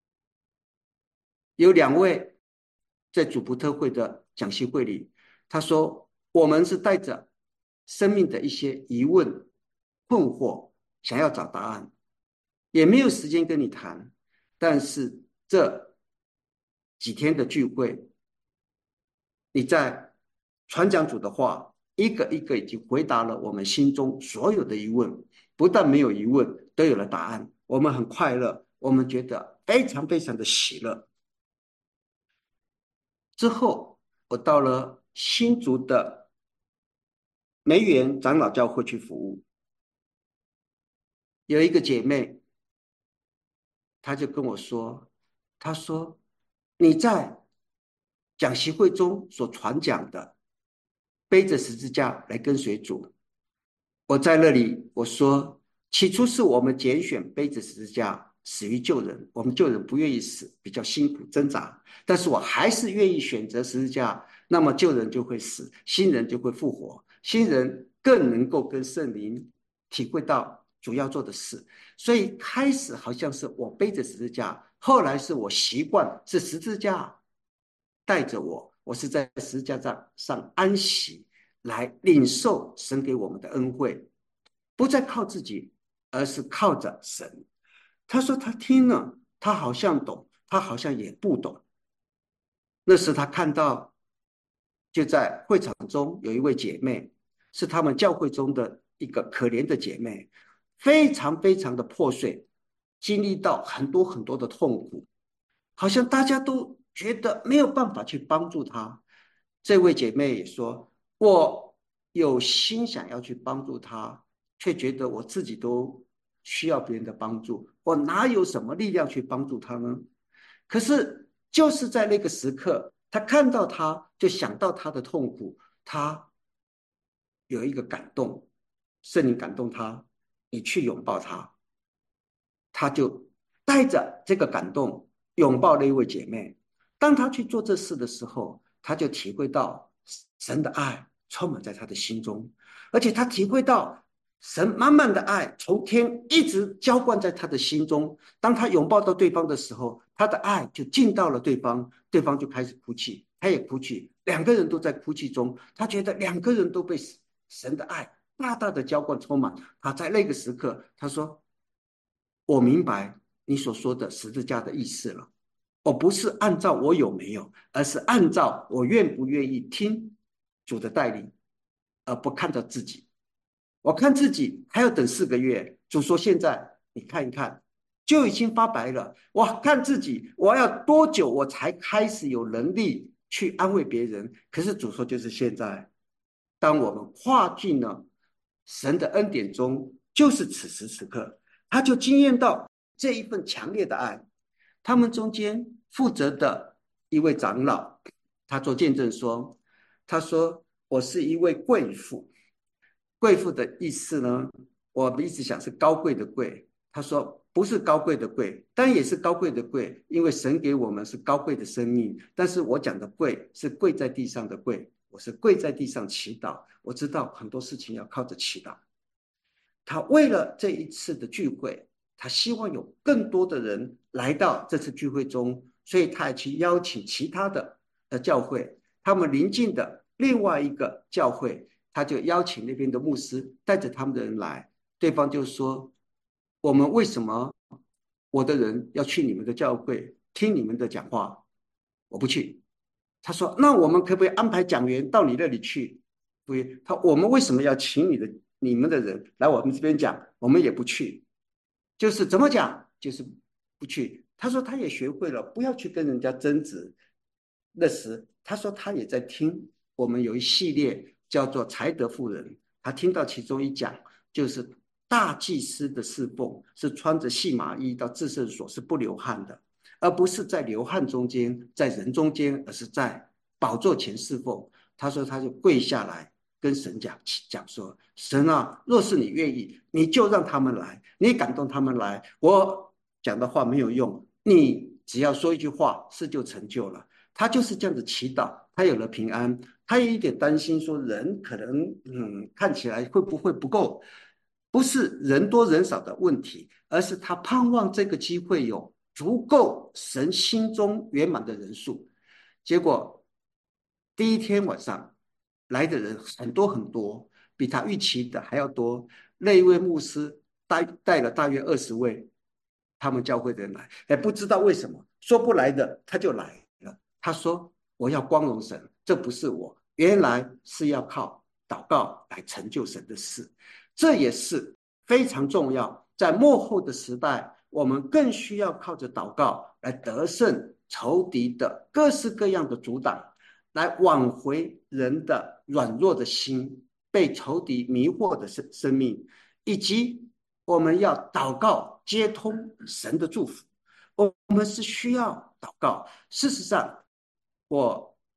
有2位在主仆特会的讲习会里，他说：我们是带着生命的一些疑问、困惑，想要找答案，也没有时间跟你谈。但是这几天的聚会，你在传讲主的话，一个一个已经回答了我们心中所有的疑问，不但没有疑问，都有了答案。我们很快乐，我们觉得非常非常的喜乐。之后，我到了新竹的梅园长老教会去服务，有一个姐妹，她就跟我说，她说你在讲习会中所传讲的，背着十字架来跟随主。我在那里我说，起初是我们拣选背着十字架死于救人，我们救人不愿意死，比较辛苦挣扎，但是我还是愿意选择十字架，那么救人就会死，新人就会复活，新人更能够跟圣灵体会到主要做的事。所以开始好像是我背着十字架，后来是我习惯是十字架带着我，我是在十字架上安息，来领受神给我们的恩惠，不再靠自己，而是靠着神。他说他听了，他好像懂，他好像也不懂。那时他看到，就在会场中有一位姐妹，是他们教会中的一个可怜的姐妹，非常非常的破碎，经历到很多很多的痛苦，好像大家都觉得没有办法去帮助她。这位姐妹也说：“我有心想要去帮助她，却觉得我自己都需要别人的帮助，我哪有什么力量去帮助她呢？”可是就是在那个时刻，他看到他，就想到他的痛苦，他有一个感动，圣灵感动他，你去拥抱他，他就带着这个感动拥抱那一位姐妹。当他去做这事的时候，他就体会到神的爱充满在他的心中，而且他体会到神满满的爱从天一直浇灌在他的心中。当他拥抱到对方的时候，他的爱就进到了对方，对方就开始哭泣，他也哭泣，两个人都在哭泣中。他觉得两个人都被神的爱大大的浇灌充满。他在那个时刻，他说：“我明白你所说的十字架的意思了。我不是按照我有没有，而是按照我愿不愿意听主的带领，而不看到自己。我看自己还要等4个月，主说现在你看一看，就已经发白了。我看自己，我要多久我才开始有能力去安慰别人？可是主说就是现在，当我们跨进了神的恩典中，就是此时此刻，他就惊艳到这一份强烈的爱。他们中间负责的一位长老，他做见证说：他说我是一位贵妇。贵妇的意思呢，我们一直想是高贵的贵。他说不是高贵的贵，但也是高贵的贵，因为神给我们是高贵的生命。但是我讲的贵是跪在地上的跪，我是跪在地上祈祷。我知道很多事情要靠着祈祷。他为了这一次的聚会，他希望有更多的人来到这次聚会中，所以他也去邀请其他的教会，他们邻近的另外一个教会，他就邀请那边的牧师带着他们的人来。对方就说：“我们为什么我的人要去你们的教会听你们的讲话？我不去。”他说：“那我们可不可以安排讲员到你那里去？”不，我们为什么要请你们的人来我们这边讲？我们也不去，就是怎么讲，就是不去。他说他也学会了不要去跟人家争执。那时他说他也在听我们有一系列叫做才德妇人，他听到其中一讲，就是大祭司的侍奉是穿着细麻衣到至圣所是不流汗的，而不是在流汗中间，在人中间，而是在宝座前侍奉。他说他就跪下来跟神讲说：神啊，若是你愿意，你就让他们来，你感动他们来，我讲的话没有用，你只要说一句话，事就成就了。他就是这样子祈祷，他有了平安。他有一点担心说人可能看起来会不会不够，不是人多人少的问题，而是他盼望这个机会有足够神心中圆满的人数。结果第一天晚上来的人很多很多，比他预期的还要多。那一位牧师带了大约20位他们教会的人来，不知道为什么说不来的他就来了。他说：“我要光荣神，这不是我，原来是要靠祷告来成就神的事。”这也是非常重要。在末后的时代，我们更需要靠着祷告来得胜仇敌的各式各样的阻挡，来挽回人的软弱的心，被仇敌迷惑的生命，以及我们要祷告接通神的祝福。我们是需要祷告。事实上，我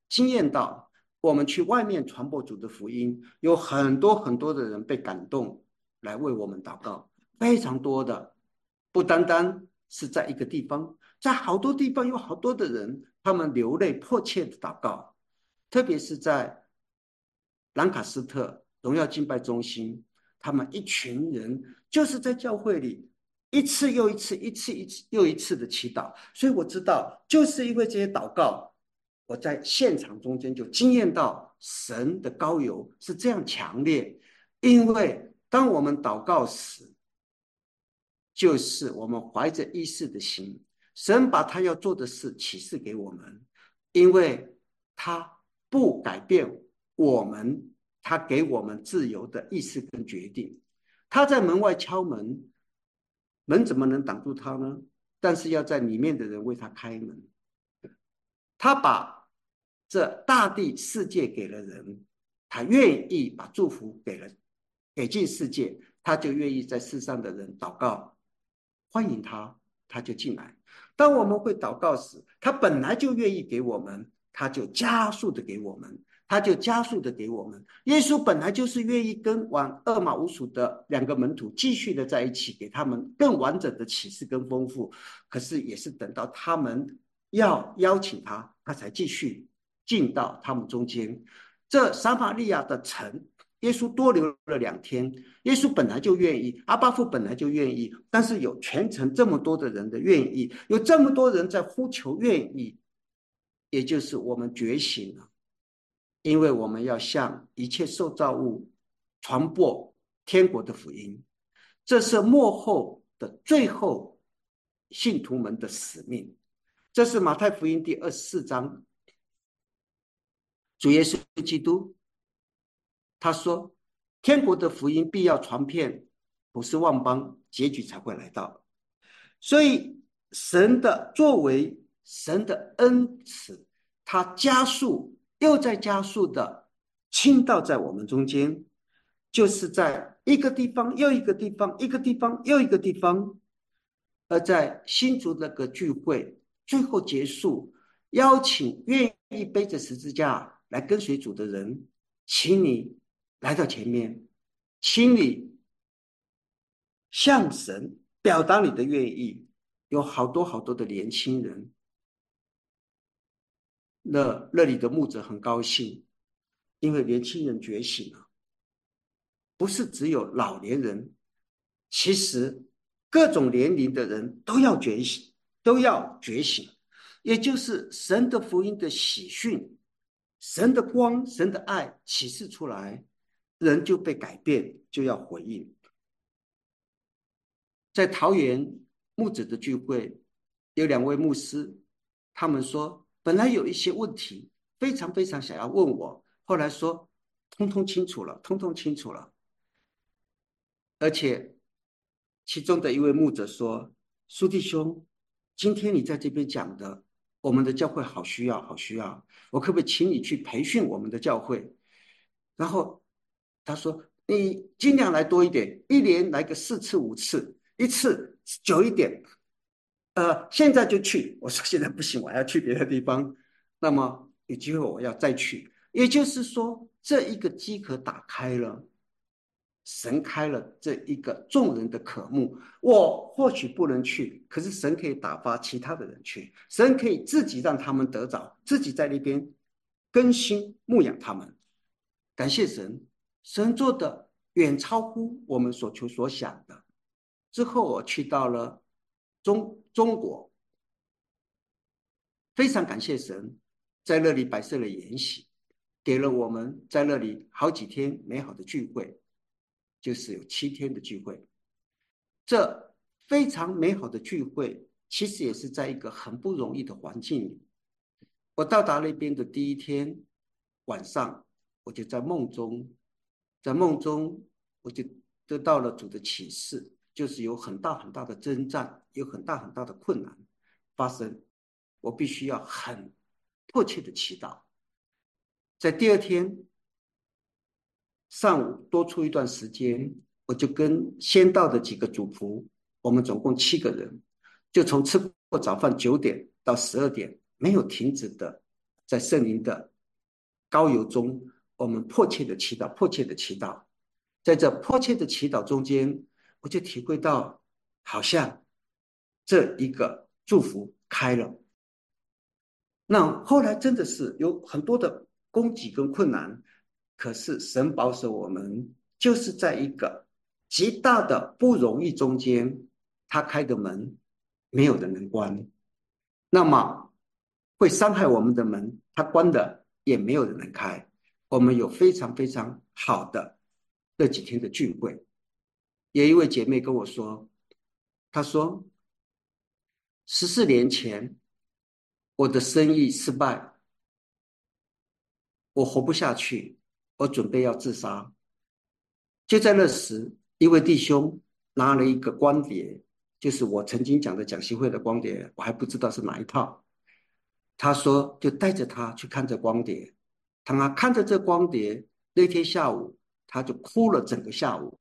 经验到，我们去外面传播主的福音，有很多很多的人被感动来为我们祷告，非常多的，不单单是在一个地方，在好多地方有好多的人，他们流泪迫切的祷告，特别是在兰卡斯特荣耀敬拜中心，他们一群人就是在教会里一次又一次、一次又一次的祈祷，所以我知道，就是因为这些祷告，我在现场中间就经验到神的膏油是这样强烈。因为当我们祷告时，就是我们怀着意识的心，神把他要做的事启示给我们，因为他不改变我们，他给我们自由的意识跟决定。他在门外敲门，门怎么能挡住他呢？但是要在里面的人为他开门。他把这大地世界给了人，他愿意把祝福给进世界，他就愿意在世上的人祷告，欢迎他，他就进来。当我们会祷告时，他本来就愿意给我们，他就加速的给我们，他就加速的给我们。耶稣本来就是愿意跟往厄玛乌属的两个门徒继续的在一起，给他们更完整的启示跟丰富。可是也是等到他们要邀请他，他才继续进到他们中间。这撒玛利亚的城，耶稣多留了2天。耶稣本来就愿意，阿爸父本来就愿意，但是有全城这么多的人的愿意，有这么多人在呼求愿意，也就是我们觉醒了，因为我们要向一切受造物传播天国的福音，这是末后的最后信徒们的使命。这是马太福音第24章，主耶稣基督他说，天国的福音必要传遍，不是万邦，结局才会来到。所以神的作为，神的恩慈，他加速又在加速的倾倒在我们中间，就是在一个地方又一个地方，一个地方又一个地方。而在新竹那个聚会最后结束，邀请愿意背着十字架来跟随主的人，请你来到前面，请你向神表达你的愿意。有好多好多的年轻人，那里的牧者很高兴，因为年轻人觉醒了，不是只有老年人，其实各种年龄的人都要觉醒，都要觉醒，也就是神的福音的喜讯，神的光，神的爱启示出来，人就被改变，就要回应。在桃园牧者的聚会，有2位牧师，他们说本来有一些问题，非常非常想要问我，后来说通通清楚了，通通清楚了。而且其中的一位牧者说：苏弟兄，今天你在这边讲的，我们的教会好需要，好需要，我可不可以请你去培训我们的教会？然后他说：你尽量来多一点，一年来个4次5次，一次久一点。现在就去。我说现在不行，我要去别的地方。那么有机会我要再去。也就是说，这一个饥渴打开了，神开了这一个众人的渴慕。我或许不能去，可是神可以打发其他的人去，神可以自己让他们得着，自己在那边更新牧养他们。感谢神，神做的远超乎我们所求所想的。之后我去到了中国，非常感谢神，在那里摆设了筵席，给了我们在那里好几天美好的聚会，就是有7天的聚会。这非常美好的聚会，其实也是在一个很不容易的环境里。我到达那边的第1天晚上，我就在梦中，我就得到了主的启示，就是有很大很大的征战，有很大很大的困难发生，我必须要很迫切的祈祷。在第2天上午多出一段时间，我就跟先到的几个主仆，我们总共7个人，就从吃过早饭9点到12点，没有停止的在圣灵的高油中，我们迫切的祈祷，迫切的祈祷。在这迫切的祈祷中间，我就体会到，好像这一个祝福开了。那后来真的是有很多的攻击跟困难，可是神保守我们，就是在一个极大的不容易中间，他开的门，没有人能关。那么会伤害我们的门，他关的也没有人能开。我们有非常非常好的那几天的聚会，有一位姐妹跟我说，她说14年前我的生意失败，我活不下去，我准备要自杀。就在那时，一位弟兄拿了一个光碟，就是我曾经讲的讲习会的光碟，我还不知道是哪一套。他说就带着他去看这光碟，当他看着这光碟，那天下午他就哭了整个下午，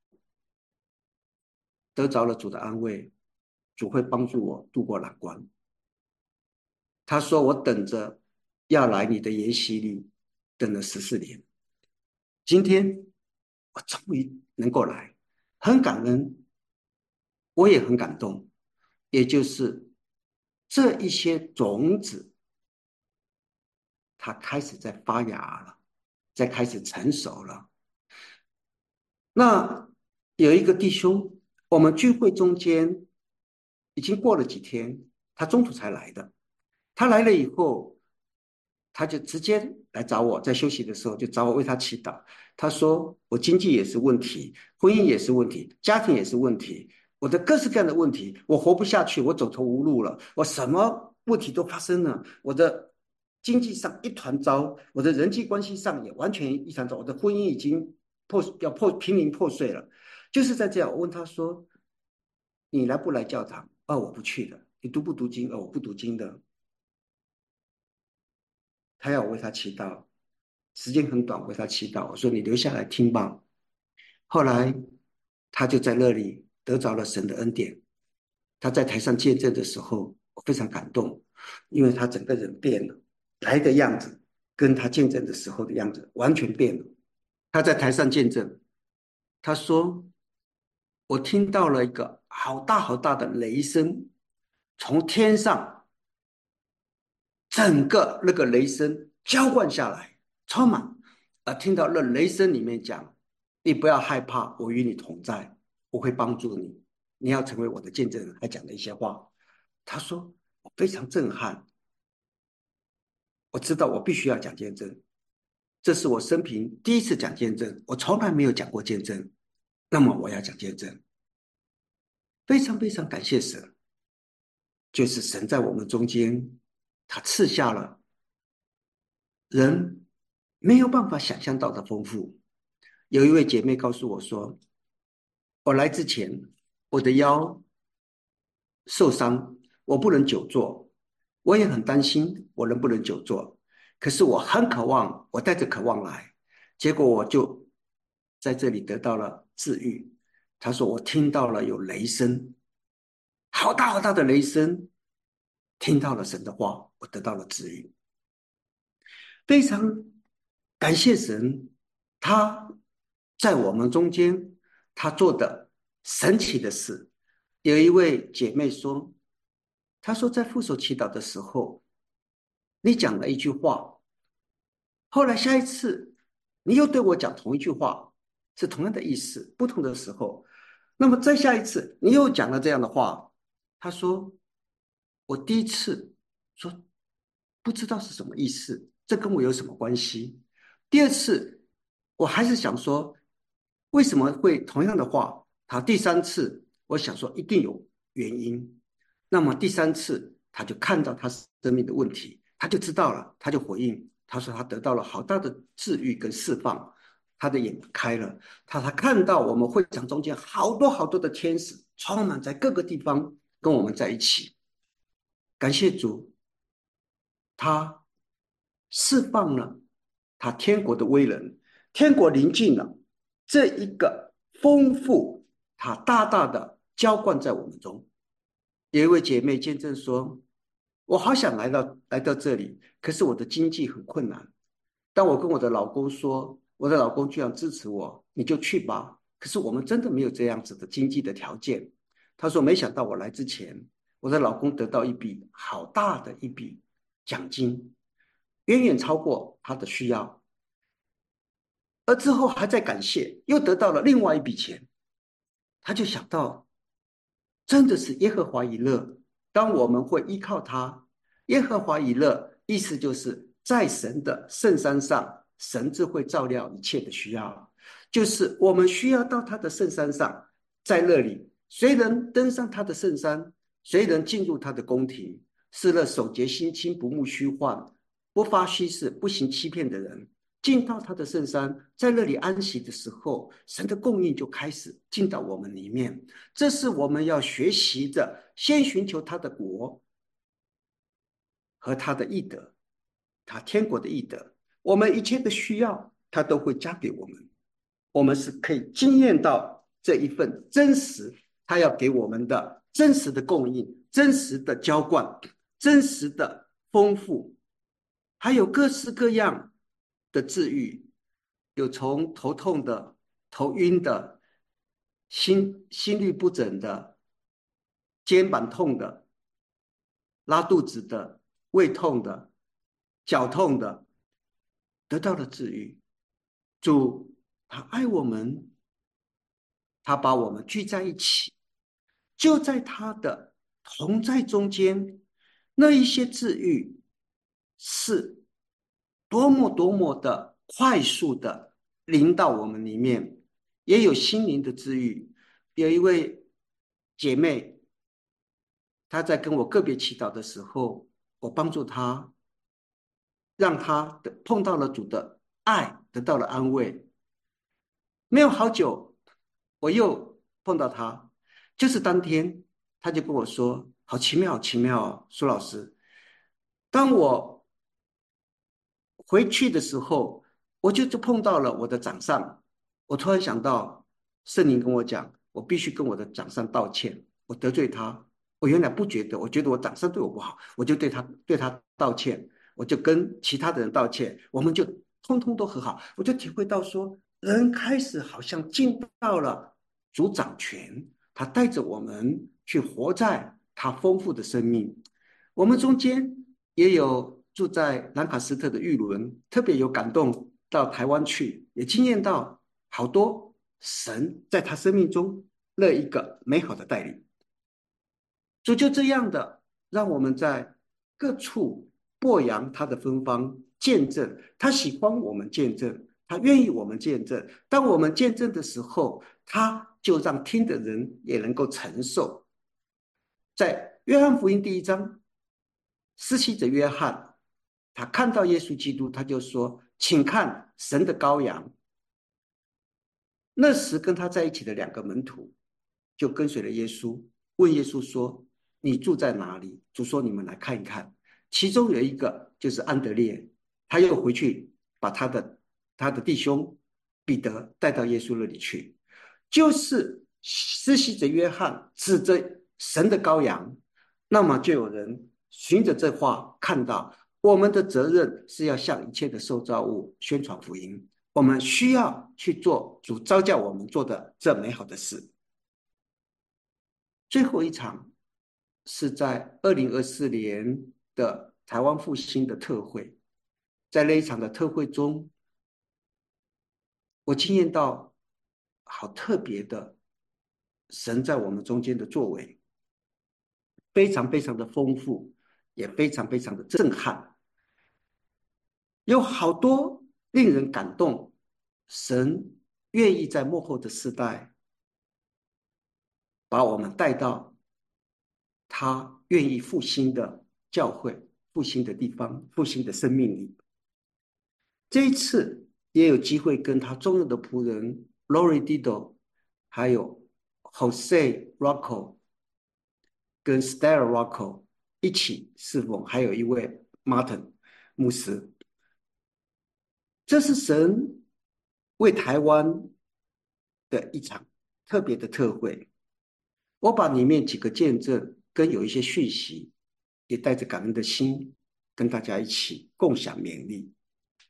得着了主的安慰，主会帮助我度过难关。他说我等着要来你的筵席里，等了14年，今天我终于能够来，很感恩，我也很感动。也就是这一些种子，它开始在发芽了，在开始成熟了。那有一个弟兄，我们聚会中间已经过了几天，他中途才来的。他来了以后，他就直接来找我，在休息的时候就找我为他祈祷。他说：“我经济也是问题，婚姻也是问题，家庭也是问题，我的各式各样的问题，我活不下去，我走投无路了，我什么问题都发生了，我的经济上一团糟，我的人际关系上也完全一团糟，我的婚姻已经濒临破碎了。”就是在这样，我问他说：“你来不来教堂？”哦，我不去的。你读不读经？哦，我不读经的。他要我为他祈祷，时间很短，为他祈祷。我说你留下来听吧。后来他就在那里得着了神的恩典。他在台上见证的时候，我非常感动，因为他整个人变了，来的样子跟他见证的时候的样子完全变了。他在台上见证，他说：“我听到了一个好大好大的雷声，从天上整个那个雷声浇灌下来，充满。听到那雷声里面讲，你不要害怕，我与你同在，我会帮助你，你要成为我的见证人。”还讲了一些话。他说我非常震撼，我知道我必须要讲见证，这是我生平第一次讲见证，我从来没有讲过见证，那么我要讲见证。非常非常感谢神，就是神在我们中间，他赐下了人没有办法想象到的丰富。有一位姐妹告诉我说，我来之前，我的腰受伤，我不能久坐，我也很担心我能不能久坐。可是我很渴望，我带着渴望来，结果我就在这里得到了治愈。她说我听到了有雷声，好大好大的雷声，听到了神的话，我得到了治愈。非常感谢神，他在我们中间，他做的神奇的事。有一位姐妹说，她说在副手祈祷的时候，你讲了一句话，后来下一次你又对我讲同一句话，是同样的意思，不同的时候，那么再下一次你又讲了这样的话，她说我第一次说不知道是什么意思，这跟我有什么关系？第二次我还是想说为什么会同样的话？好，第三次我想说一定有原因。那么第三次他就看到他生命的问题，他就知道了，他就回应，他说他得到了好大的治愈跟释放，他的眼开了，他看到我们会场中间好多好多的天使充满在各个地方跟我们在一起。感谢主，他释放了他天国的威能，天国临近了，这一个丰富，他大大的浇灌在我们中。有一位姐妹见证说：“我好想来到这里，可是我的经济很困难， 当我跟我的老公说，我的老公居然支持我，你就去吧。可是我们真的没有这样子的经济的条件。他说，没想到我来之前，我的老公得到一笔好大的一笔奖金，远远超过他的需要，而之后还在感谢，又得到了另外一笔钱。他就想到，真的是耶和华以勒。当我们会依靠他，耶和华以勒，意思就是在神的圣山上，神自会照料一切的需要。就是我们需要到他的圣山上，在那里，谁能登上他的圣山，谁能进入他的宫廷，是那守节心清、不慕虚幻、不发虚誓、不行欺骗的人。进到他的圣山，在那里安息的时候，神的供应就开始进到我们里面。这是我们要学习的，先寻求他的国和他的义德，他天国的义德，我们一切的需要，他都会加给我们。我们是可以经验到这一份真实，他要给我们的真实的供应、真实的浇灌、真实的丰富，还有各式各样的治愈，有从头痛的、头晕的、心律不整的、肩膀痛的、拉肚子的、胃痛的、脚痛的，得到了治愈。主他爱我们，他把我们聚在一起，就在他的同在中间，那一些治愈是多么多么的快速的临到我们里面，也有心灵的治愈。有一位姐妹，她在跟我个别祈祷的时候，我帮助她，让她碰到了主的爱，得到了安慰。没有好久，我又碰到她，就是当天，她就跟我说：“好奇妙，好奇妙哦，苏老师。”当我回去的时候，我就碰到了我的长上，我突然想到，圣灵跟我讲，我必须跟我的长上道歉，我得罪他，我原来不觉得，我觉得我长上对我不好，我就对他道歉，我就跟其他的人道歉，我们就通通都和好，我就体会到说，人开始好像进到了主掌权，他带着我们去活在他丰富的生命。我们中间也有住在兰卡斯特的玉伦，特别有感动到台湾去，也惊艳到好多神在他生命中那一个美好的带领。主就这样的让我们在各处播扬他的芬芳，见证他喜欢我们见证，他愿意我们见证。当我们见证的时候，他就让听的人也能够承受。在约翰福音第1章，施洗者约翰，他看到耶稣基督，他就说：“请看神的羔羊。”那时跟他在一起的2个门徒就跟随了耶稣，问耶稣说：“你住在哪里？”主说：“你们来看一看。”其中有一个就是安德烈，他又回去把他的弟兄彼得带到耶稣那里去，就是施洗者约翰指着神的羔羊。那么就有人循着这话看到，我们的责任是要向一切的受造物宣传福音，我们需要去做主召叫我们做的这美好的事。最后一场是在2024年的台湾复兴的特会，在那一场的特会中，我经验到好特别的神在我们中间的作为，非常非常的丰富，也非常非常的震撼，有好多令人感动。神愿意在幕后的时代把我们带到他愿意复兴的教会、复兴的地方、复兴的生命里。这一次也有机会跟他重要的仆人 Lori Dido， 还有 Jose Rocco 跟 Stella Rocco 一起侍奉，还有一位 Martin 牧师。这是神为台湾的一场特别的特会。我把里面几个见证跟有一些讯息，也带着感恩的心，跟大家一起共享勉励。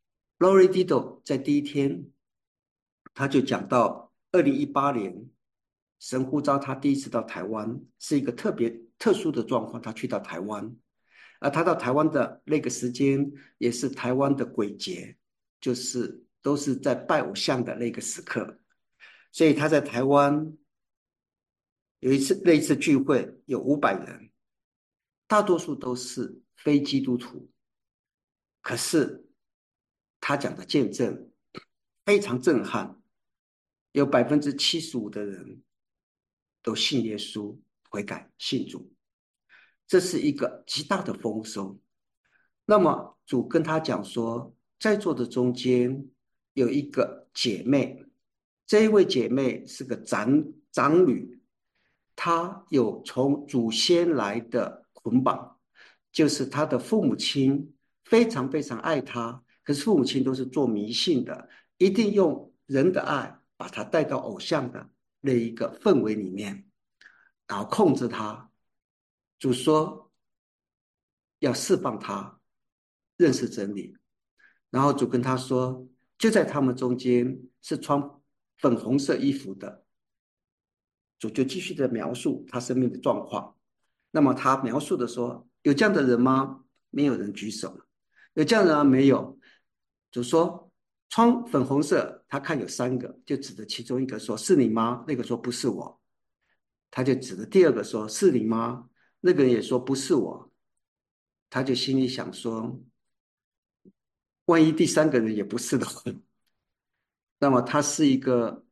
Lori Dido 在第一天，他就讲到2018年，神呼召他第一次到台湾，是一个特别特殊的状况，他去到台湾。而他到台湾的那个时间，也是台湾的鬼节，就是都是在拜偶像的那个时刻。所以他在台湾有一次那一次聚会，有500人，大多数都是非基督徒。可是他讲的见证非常震撼，有75%的人都信耶稣、悔改、信主，这是一个极大的丰收。那么主跟他讲说，在座的中间有一个姐妹，这一位姐妹是个长女，她有从祖先来的捆绑，就是她的父母亲非常非常爱她，可是父母亲都是做迷信的，一定用人的爱把她带到偶像的那一个氛围里面，然后控制她。主说要释放她，认识真理。然后主跟他说，就在他们中间是穿粉红色衣服的。主就继续的描述他生命的状况。那么他描述的说，有这样的人吗？没有人举手。有这样的人吗？没有。主说，穿粉红色，他看有3个，就指着其中一个说，是你吗？那个说不是我。他就指着第2个说，是你吗？那个人也说不是我。他就心里想说，万一第3个人也不是的话，那么他是一个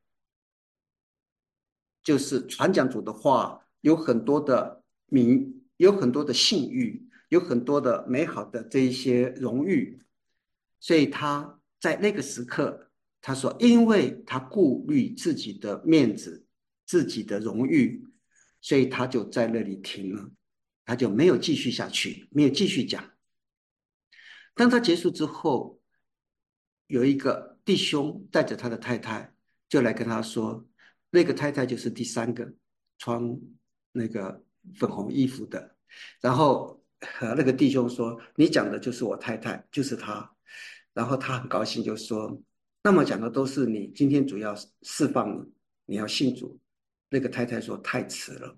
就是传讲主的话，有很多的有很多的信誉，有很多的美好的这一些荣誉，所以他在那个时刻，他说，因为他顾虑自己的面子、自己的荣誉，所以他就在那里停了，他就没有继续下去，没有继续讲。当他结束之后，有一个弟兄带着他的太太，就来跟他说，那个太太就是第3个穿那个粉红衣服的。然后那个弟兄说：“你讲的就是我太太，就是她。”然后他很高兴，就说：“那么讲的都是你，今天主要释放你，你要信主。”那个太太说：“太迟了。”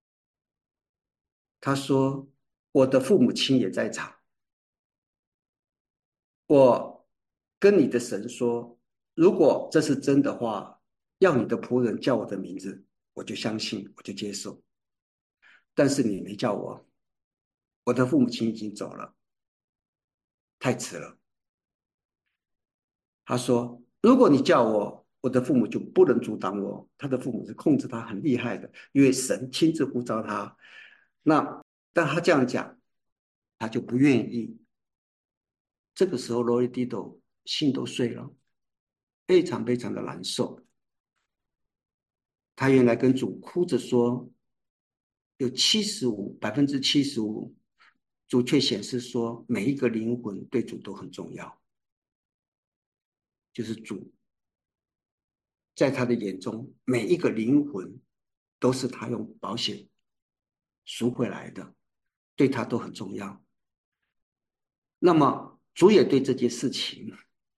他说：“我的父母亲也在场。”我跟你的神说，如果这是真的话，要你的仆人叫我的名字，我就相信，我就接受。但是你没叫我，我的父母亲已经走了，太迟了。他说，如果你叫我，我的父母就不能阻挡我。他的父母是控制他很厉害的，因为神亲自呼召他。那但他这样讲，他就不愿意。这个时候，罗伊蒂斗心都碎了，非常非常的难受。他原来跟主哭着说，有75%，主却显示说，每一个灵魂对主都很重要，就是主在他的眼中，每一个灵魂都是他用保险赎回来的，对他都很重要。那么主也对这件事情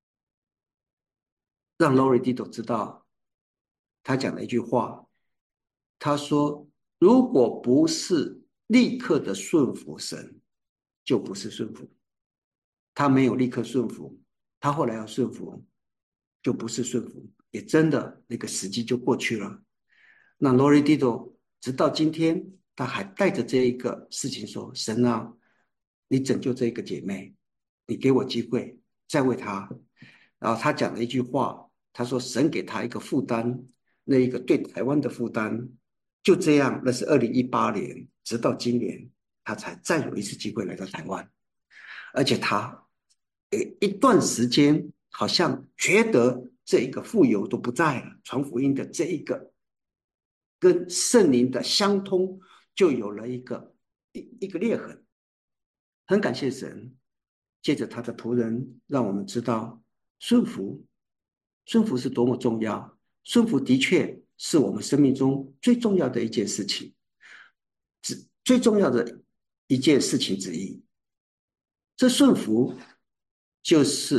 让 Lori Dido 知道，他讲了一句话，他说：如果不是立刻的顺服神，就不是顺服。他没有立刻顺服，他后来要顺服，就不是顺服，也真的那个时机就过去了。那 Lori Dido 直到今天，他还带着这一个事情说：神啊，你拯救这个姐妹，你给我机会再为她。然后他讲了一句话，他说：神给他一个负担，那一个对台湾的负担，就这样，那是2018年，直到今年，他才再有一次机会来到台湾。而且他一段时间好像觉得这一个富有都不在了，传福音的这一个跟圣灵的相通，就有了一个裂痕。很感谢神，借着他的仆人，让我们知道顺服，顺服是多么重要。顺服的确是我们生命中最重要的一件事情，最重要的一件事情之一。这顺服就是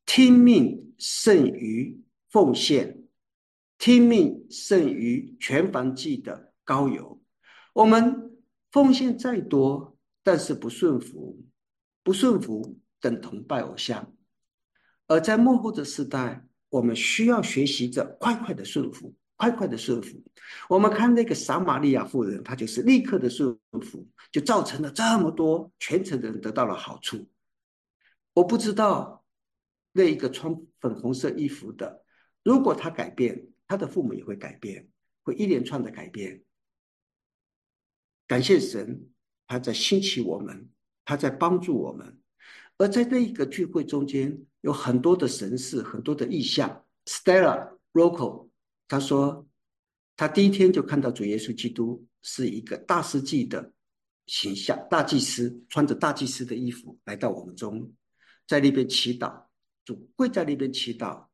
听命胜于奉献，听命胜于全燔祭的膏油。我们奉献再多，但是不顺服，不顺服等同拜偶像。而在幕后的时代，我们需要学习着快快的顺服，快快的顺服。我们看那个撒玛利亚妇人，她就是立刻的顺服，就造成了这么多全城的人得到了好处。我不知道那一个穿粉红色衣服的，如果他改变，他的父母也会改变，会一连串的改变。感谢神，他在兴起我们，他在帮助我们。而在那一个聚会中间，有很多的神事，很多的意象。Stella Rocco 他说，他第一天就看到主耶稣基督是一个大司祭的形象，大祭司穿着大祭司的衣服来到我们中，在那边祈祷，主跪在那边祈祷。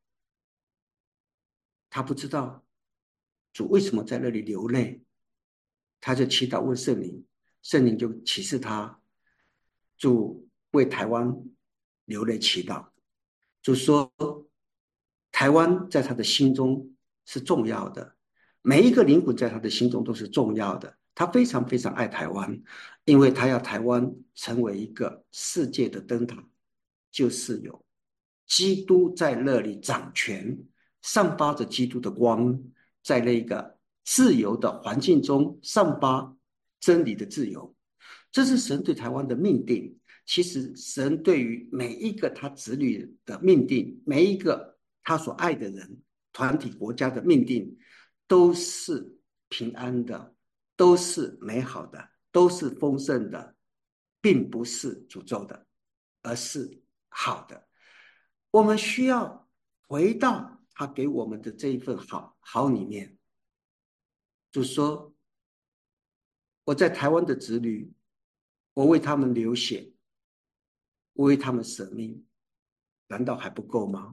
他不知道主为什么在那里流泪，他就祈祷问圣灵，圣灵就启示他，主为台湾流泪祈祷。就说台湾在他的心中是重要的，每一个灵魂在他的心中都是重要的。他非常非常爱台湾，因为他要台湾成为一个世界的灯塔，就是有基督在那里掌权，散发着基督的光，在那个自由的环境中散发真理的自由。这是神对台湾的命定。其实神对于每一个他子女的命定，每一个他所爱的人、团体、国家的命定，都是平安的，都是美好的，都是丰盛的，并不是诅咒的，而是好的。我们需要回到他给我们的这一份好里面，就说我在台湾的子女，我为他们流血，我为他们舍命，难道还不够吗？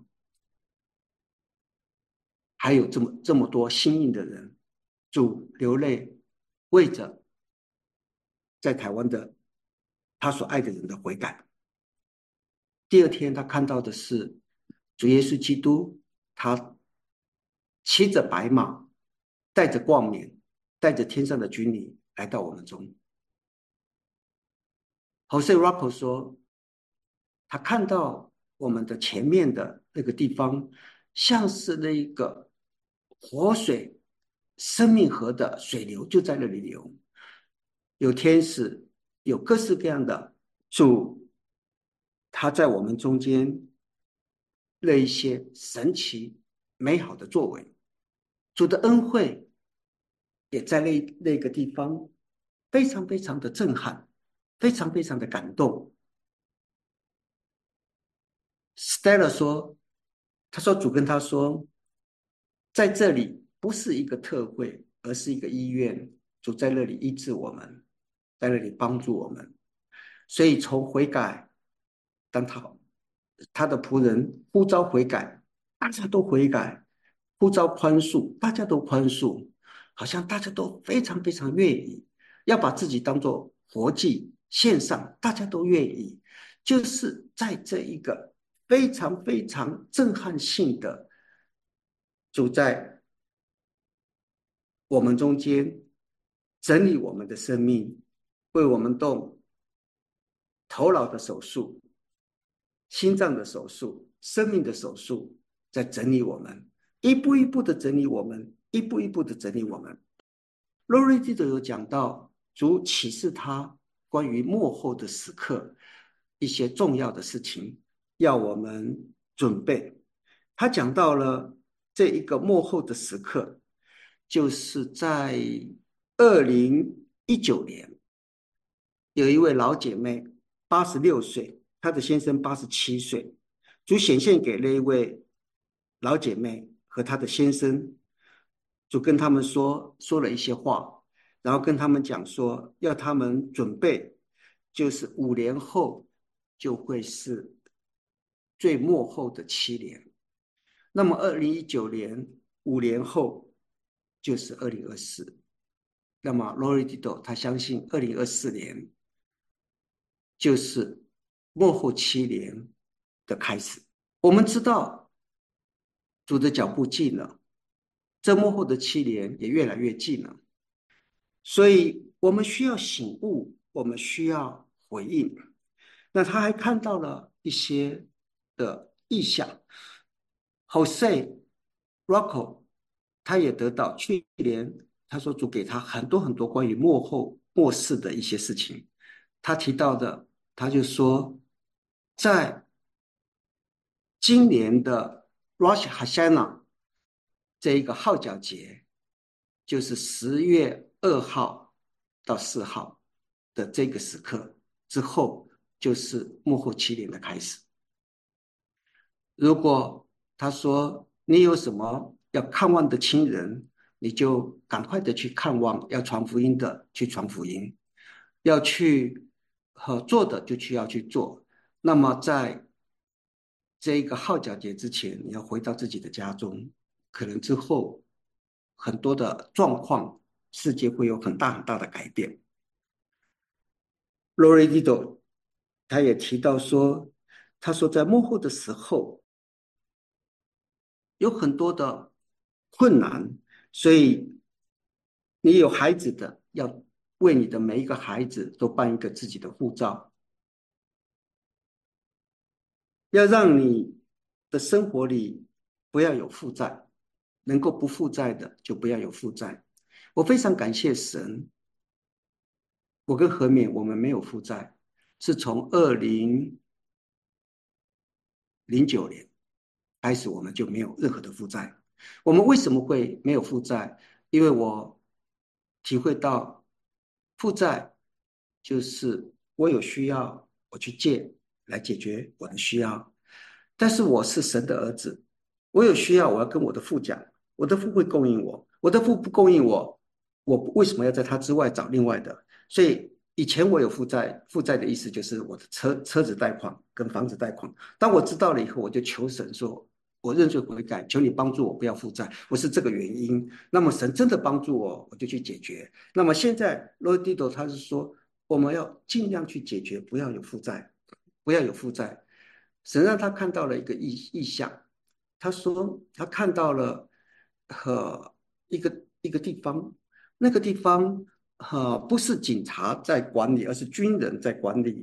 还有这么多心硬的人，主流泪，为着在台湾的他所爱的人的悔改。第二天，他看到的是主耶稣基督，他骑着白马，带着冠冕，带着天上的军礼来到我们中。Jose Rocco 说，他看到我们的前面的那个地方，像是那一个活水、生命河的水流就在那里流，有天使，有各式各样的主，他在我们中间那一些神奇美好的作为，主的恩惠也在那个地方，非常非常的震撼，非常非常的感动。Stella 说，他说主跟他说，在这里不是一个特会，而是一个医院，主在那里医治我们，在那里帮助我们。所以从悔改，当他的仆人呼召悔改，大家都悔改；呼召宽恕，大家都宽恕，好像大家都非常非常愿意要把自己当做活祭献上，大家都愿意。就是在这一个非常非常震撼性的主在我们中间整理我们的生命，为我们动头脑的手术、心脏的手术、生命的手术，在整理我们，一步一步的整理我们，一步一步的整理我们。洛瑞记者有讲到，主启示他关于末后的时刻一些重要的事情，要我们准备。他讲到了这一个末后的时刻，就是在2019年，有一位老姐妹86岁，她的先生87岁，主显现给那一位老姐妹和她的先生，就跟他们说了一些话，然后跟他们讲说，要他们准备，就是5年后就会是最末后的7年。那么2019年5年后就是2024。那么 Loridido 他相信2024年就是末后7年的开始。 我们知道主的脚步近了，这幕后的7年也越来越近了，所以我们需要醒悟，我们需要回应。那他还看到了一些的意象，Jose Rocco 他也得到去年他说主给他很多很多关于幕后末世的一些事情，他提到的，他就说在今年的 Rosh Hashanah 这一个号角节，就是10月2号到4号的这个时刻之后，就是幕后7年的开始。如果他说你有什么要看望的亲人，你就赶快的去看望，要传福音的去传福音，要去做的就要去做。那么在这一个号角节之前，你要回到自己的家中，可能之后很多的状况，世界会有很大很大的改变。Lori Dido 他也提到说，他说在幕后的时候有很多的困难，所以你有孩子的要为你的每一个孩子都办一个自己的护照，要让你的生活里不要有负债，能够不负债的就不要有负债。我非常感谢神，我跟何勉我们没有负债，是从2009年开始我们就没有任何的负债。我们为什么会没有负债？因为我体会到负债就是我有需要，我去借来解决我的需要。但是我是神的儿子，我有需要，我要跟我的父讲，我的父会供应我，我的父不供应我，我为什么要在他之外找另外的？所以以前我有负债，负债的意思就是我的车子贷款跟房子贷款。当我知道了以后，我就求神说，我认罪悔改，求你帮助我不要负债，我是这个原因。那么神真的帮助我，我就去解决。那么现在罗迪斗他是说，我们要尽量去解决，不要有负债，不要有负债。神让他看到了一个意象，他说他看到了一个地方，那个地方不是警察在管理，而是军人在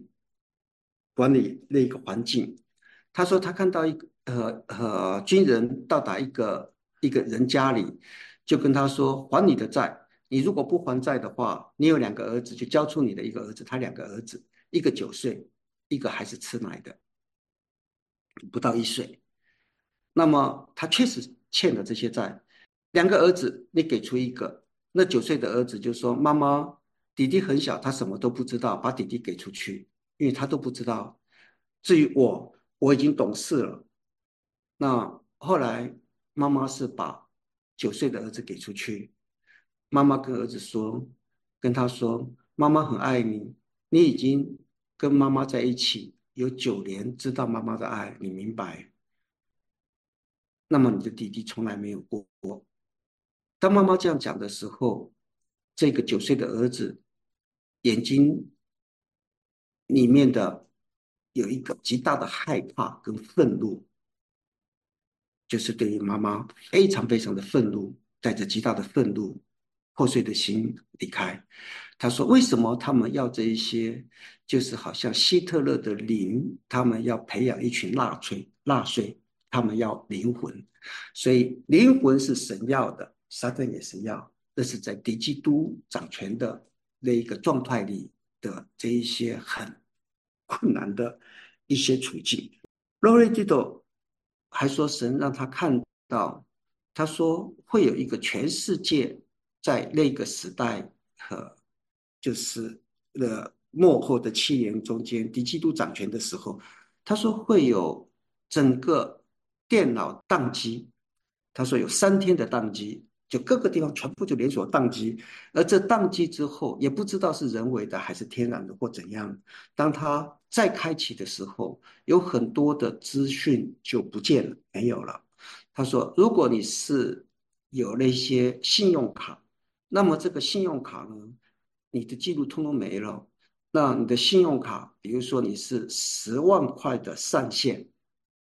管理那一个环境。他说他看到一个军人到达一个人家里，就跟他说还你的债，你如果不还债的话，你有2个儿子，就交出你的一个儿子，他2个儿子，一个9岁，一个还是吃奶的，不到1岁。那么他确实欠了这些债，2个儿子你给出一个，那9岁的儿子就说妈妈，弟弟很小，他什么都不知道，把弟弟给出去，因为他都不知道。至于我，我已经懂事了。那后来妈妈是把9岁的儿子给出去，妈妈跟儿子说，跟他说，妈妈很爱你，你已经跟妈妈在一起有9年，知道妈妈的爱，你明白？那么你的弟弟从来没有过。当妈妈这样讲的时候，这个9岁的儿子眼睛里面的有一个极大的害怕跟愤怒，就是对于妈妈非常非常的愤怒，带着极大的愤怒，破碎的心离开。他说：“为什么他们要这一些？就是好像希特勒的灵，他们要培养一群纳粹，他们要灵魂，所以灵魂是神要的，撒旦也是要。这是在敌基督掌权的那一个状态里的这一些很困难的一些处境。” Lori Dido 还说，神让他看到，他说会有一个全世界在那个时代和就是幕后的7年中间，敌基督掌权的时候，他说会有整个电脑宕机，他说有3天的宕机，就各个地方全部就连锁宕机，而这宕机之后，也不知道是人为的还是天然的或怎样，当他再开启的时候，有很多的资讯就不见了，没有了。他说，如果你是有那些信用卡，那么这个信用卡呢，你的记录通通没了。那你的信用卡，比如说你是10万块的上限，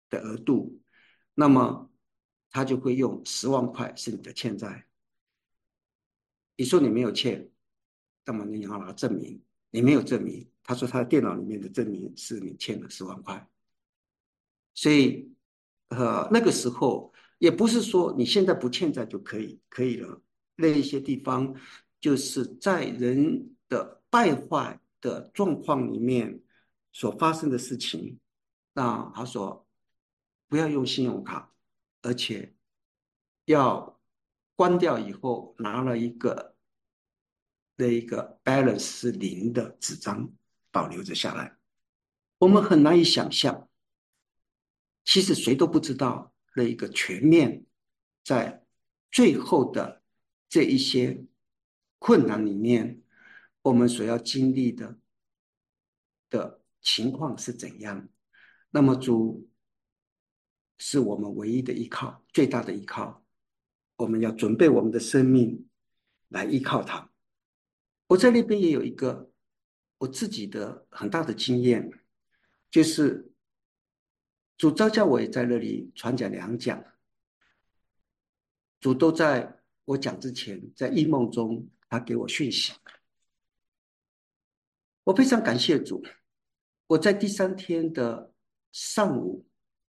的额度，那么他就会用10万块是你的欠债。你说你没有欠，那么你要拿证明，你没有证明，他说他的电脑里面的证明是你欠了10万块。所以那个时候也不是说你现在不欠债就可以了，那一些地方就是在人的败坏的状况里面所发生的事情。那他说不要用信用卡，而且要关掉以后拿了一个 balance 是零的纸张保留着下来。我们很难以想象，其实谁都不知道那一个全面在最后的这一些困难里面，我们所要经历的情况是怎样。那么主是我们唯一的依靠，最大的依靠，我们要准备我们的生命来依靠他。我在那边也有一个我自己的很大的经验，就是主召叫我也在那里传讲2讲，主都在我讲之前，在异梦中他给我讯息。我非常感谢主，我在第3天的上午，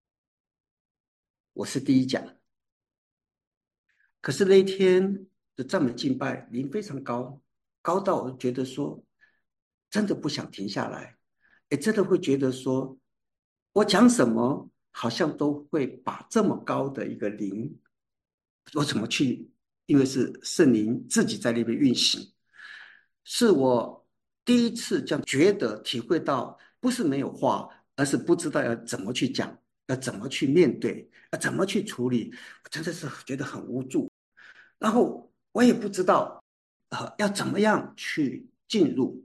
我是第一讲，可是那一天的赞美敬拜灵非常高，高到我觉得说真的不想停下来，也真的会觉得说我讲什么好像都会把这么高的一个灵，我怎么去？因为是圣灵自己在那边运行，是我第一次这样觉得体会到，不是没有话，而是不知道要怎么去讲，要怎么去面对，要怎么去处理，我真的是觉得很无助。然后我也不知道，要怎么样去进入，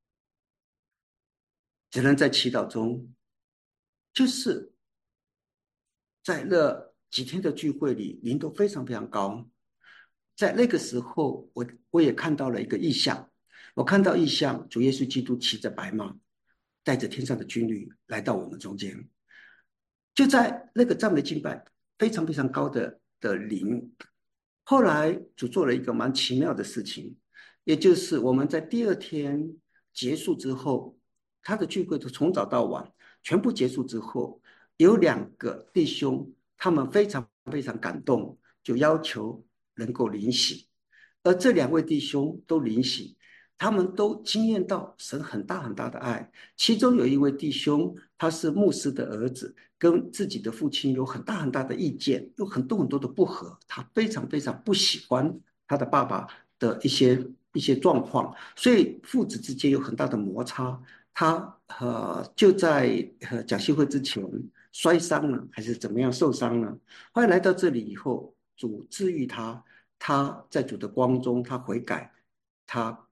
只能在祈祷中，就是在那几天的聚会里，灵都非常非常高。在那个时候，我也看到了一个异象，我看到异象，主耶稣基督骑着白马，带着天上的军旅来到我们中间。就在那个赞美敬拜非常非常高的灵，后来主做了一个蛮奇妙的事情，也就是我们在第2天结束之后，他的聚会从早到晚全部结束之后，有2个弟兄，他们非常非常感动，就要求能够领洗，而这2位弟兄都领洗，他们都经验到神很大很大的爱。其中有一位弟兄，他是牧师的儿子，跟自己的父亲有很大很大的意见，有很多很多的不合，他非常非常不喜欢他的爸爸的一些状况，所以父子之间有很大的摩擦。他就在讲习会之前摔伤了，还是怎么样受伤了？后来来到这里以后，主治愈他，他在主的光中，他悔改，他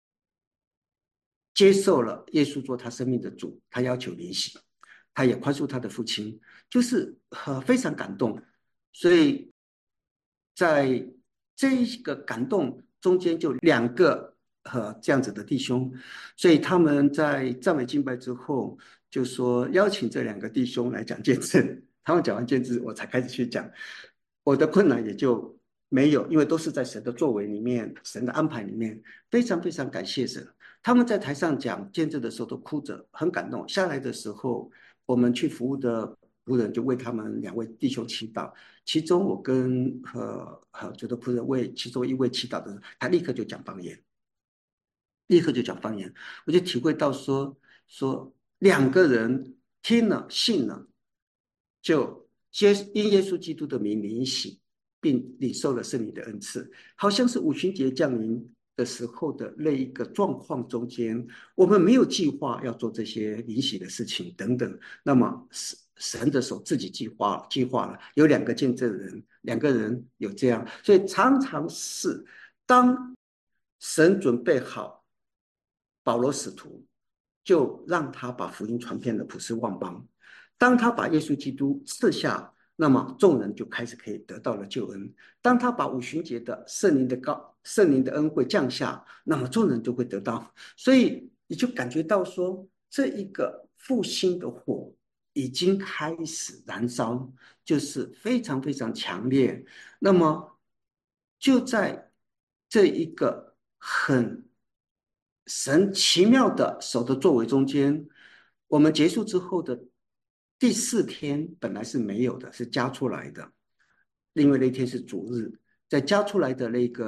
接受了耶稣做他生命的主，他要求灵洗，他也宽恕他的父亲，就是非常感动。所以在这一个感动中间，就2个这样子的弟兄，所以他们在赞美敬拜之后，就说邀请这2个弟兄来讲见证。他们讲完见证，我才开始去讲，我的困难也就没有，因为都是在神的作为里面，神的安排里面，非常非常感谢神。他们在台上讲见证的时候都哭着，很感动。下来的时候，我们去服务的仆人就为他们2位弟兄祈祷。其中我跟主的仆人为其中一位祈祷的时候，他立刻就讲方言，立刻就讲方言。我就体会到说2个人听了信了，就因耶稣基督的名领洗，并领受了圣灵的恩赐，好像是五旬节降临的时候的那一个状况中间，我们没有计划要做这些领洗的事情等等，那么神的手自己计划了，有2个见证人，2个人有这样，所以常常是当神准备好保罗使徒，就让他把福音传遍了普世万邦。当他把耶稣基督赐下，那么众人就开始可以得到了救恩。当他把五旬节的圣灵的恩惠降下，那么众人就会得到。所以你就感觉到说，这一个复兴的火已经开始燃烧，就是非常非常强烈。那么就在这一个很神奇妙的手的作为中间，我们结束之后的第4天本来是没有的，是加出来的，因为那天是主日，在加出来的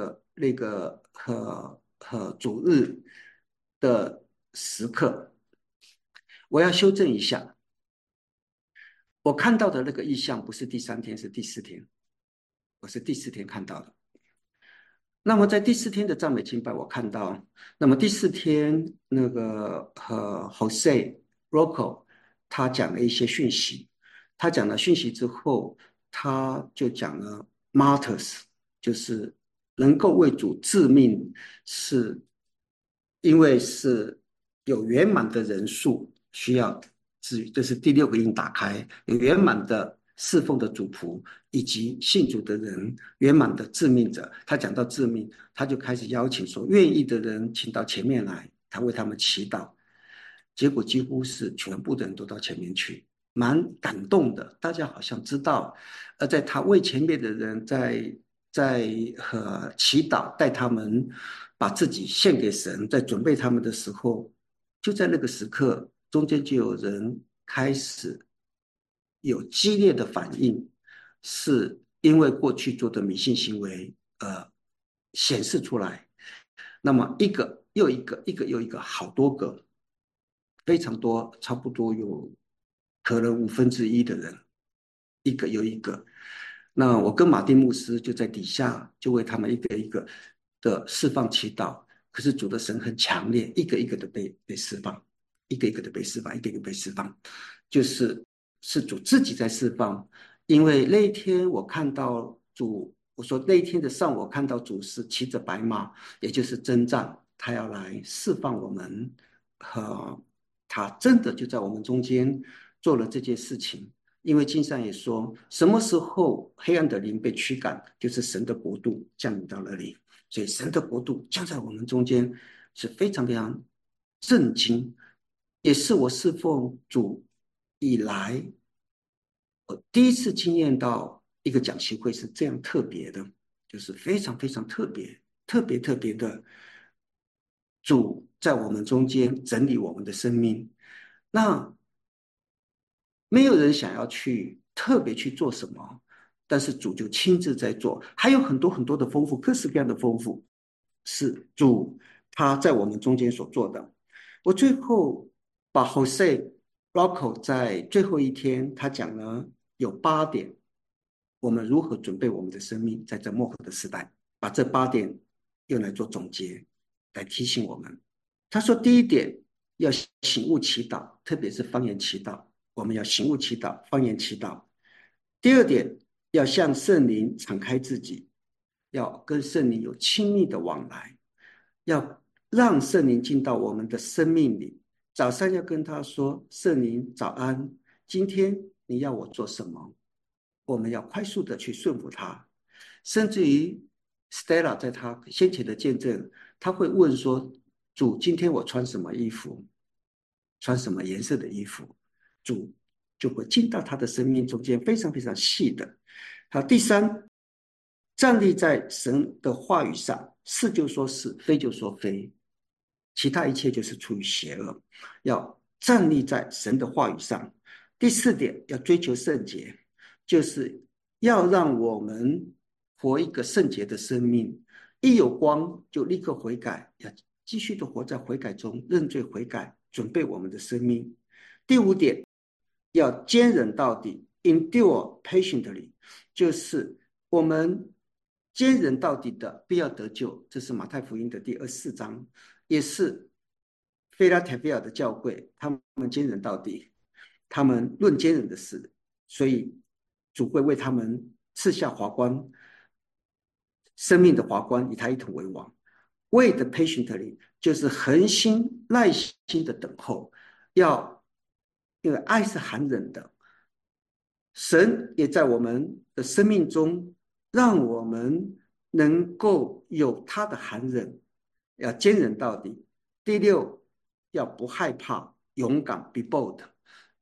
那个主日的时刻，我要修正一下，我看到的那个意象不是第3天，是第4天，我是第4天看到的。那么在第4天的赞美敬拜，我看到，那么第4天那个Jose Rocco 他讲了一些讯息，他讲了讯息之后，他就讲了 martyrs，就是能够为主致命，是因为是有圆满的人数需要至于，这是第6个印打开，有圆满的侍奉的主仆以及信主的人，圆满的致命者。他讲到致命，他就开始邀请说，愿意的人请到前面来，他为他们祈祷。结果几乎是全部的人都到前面去，蛮感动的。大家好像知道，而在他为前面的人在祈祷，带他们把自己献给神，在准备他们的时候，就在那个时刻，中间就有人开始有激烈的反应，是因为过去做的迷信行为，显示出来。那么一个又一个，一个又一个，好多个，非常多，差不多有可能1/5的人，一个又一个。那我跟马丁牧师就在底下，就为他们一个一个的释放祈祷。可是主的神很强烈，一个一个的被释放，一个一个的被释放，一个一个被释放，是主自己在释放。因为那一天我看到主，我说那一天的上午我看到主是骑着白马，也就是征战，他要来释放我们，和他真的就在我们中间做了这件事情。因为经上也说，什么时候黑暗的灵被驱赶，就是神的国度降临到那里。所以神的国度降在我们中间，是非常非常震惊，也是我侍奉主以来，我第一次经验到一个讲习会是这样特别的，就是非常非常特别、特别特别的主在我们中间整理我们的生命。那没有人想要去特别去做什么，但是主就亲自在做，还有很多很多的丰富，各式各样的丰富，是主他在我们中间所做的。我最后把 Jose Rocco 在最后一天，他讲了有8点，我们如何准备我们的生命，在这末后的时代，把这8点用来做总结，来提醒我们。他说，第一点要醒悟祈祷，特别是方言祈祷。我们要醒悟祈祷，方言祈祷。第二点，要向圣灵敞开自己，要跟圣灵有亲密的往来，要让圣灵进到我们的生命里。早上要跟他说：“圣灵早安，今天你要我做什么？”我们要快速的去顺服他。甚至于 Stella 在他先前的见证，他会问说：“主，今天我穿什么衣服？穿什么颜色的衣服？”主就会进到他的生命中间，非常非常细的。好，第三，站立在神的话语上，是就说是，非就说非，其他一切就是出于邪恶。要站立在神的话语上。第4点，要追求圣洁，就是要让我们活一个圣洁的生命。一有光就立刻悔改，要继续的活在悔改中，认罪悔改，准备我们的生命。第5点，要坚忍到底 ，endure patiently，就是我们坚忍到底的，必要得救。这是马太福音的第24章，也是菲拉铁菲尔的教会，他们坚忍到底，他们论坚忍的事，所以主会为他们赐下华冠，生命的华冠，以他一统为王。Wait patiently，就是恒心耐心的等候，因为爱是含忍的，神也在我们的生命中，让我们能够有他的含忍，要坚忍到底。第6，要不害怕，勇敢 be bold，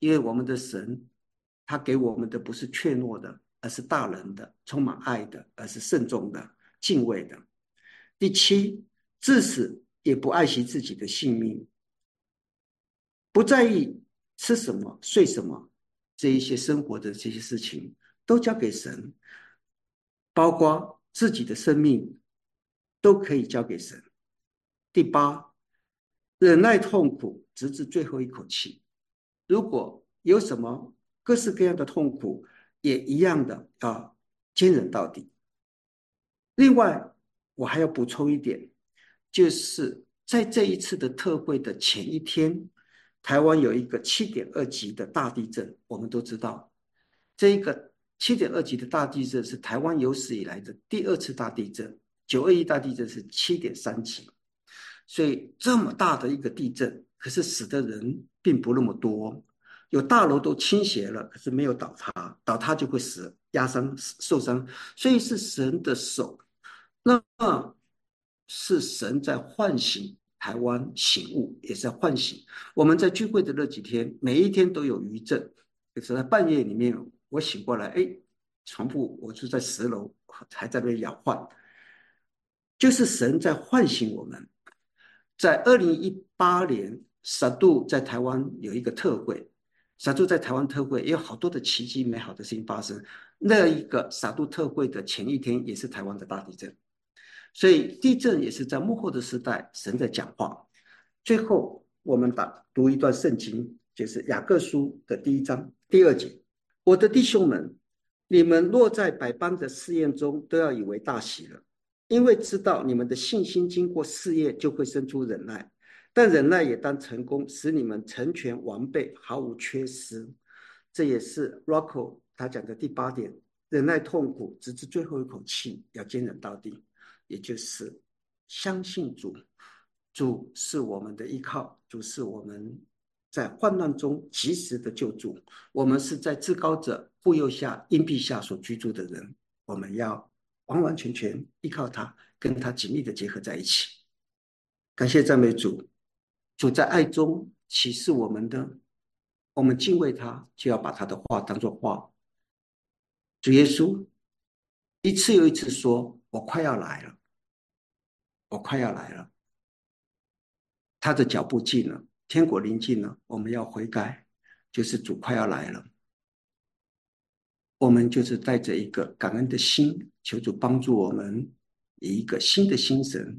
因为我们的神，他给我们的不是怯懦的，而是大人的，充满爱的，而是慎重的、敬畏的。第七，至死也不爱惜自己的性命，不在意吃什么、睡什么，这一些生活的这些事情都交给神，包括自己的生命都可以交给神。第八，忍耐痛苦，直至最后一口气。如果有什么各式各样的痛苦，也一样的坚忍到底。另外，我还要补充一点，就是在这一次的特会的前一天，台湾有一个7.2级的大地震，我们都知道，这一个7.2级的大地震是台湾有史以来的第二次大地震，921大地震是7.3级，所以这么大的一个地震，可是死的人并不那么多，有大楼都倾斜了，可是没有倒塌，倒塌就会死、压伤、受伤，所以是神的手。那是神在唤醒台湾醒悟，也是在唤醒我们在聚会的那几天，每一天都有余震。就是在半夜里面，我醒过来，哎，床铺我就在10楼，还在那边摇晃，就是神在唤醒我们。在2018年，傻杜在台湾有一个特会，傻杜在台湾特会也有好多的奇迹美好的事情发生。那一个傻杜特会的前一天，也是台湾的大地震。所以地震也是在幕后的时代，神在讲话。最后，我们读一段圣经，就是雅各书的第1章第2节。我的弟兄们，你们落在百般的试验中，都要以为大喜了，因为知道你们的信心经过试验，就会生出忍耐。但忍耐也当成功，使你们成全完备，毫无缺失。这也是 Rocco 他讲的第8点：忍耐痛苦，直至最后一口气，要坚忍到底。也就是相信主，主是我们的依靠，主是我们在患难中及时的救助。我们是在至高者护佑下、荫庇下所居住的人，我们要完完全全依靠他，跟他紧密的结合在一起。感谢赞美主，主在爱中启示我们的，我们敬畏他，就要把他的话当作话。主耶稣一次又一次说：“我快要来了，我快要来了。”他的脚步近了，天国临近了，我们要悔改，就是主快要来了。我们就是带着一个感恩的心，求主帮助我们以一个新的心神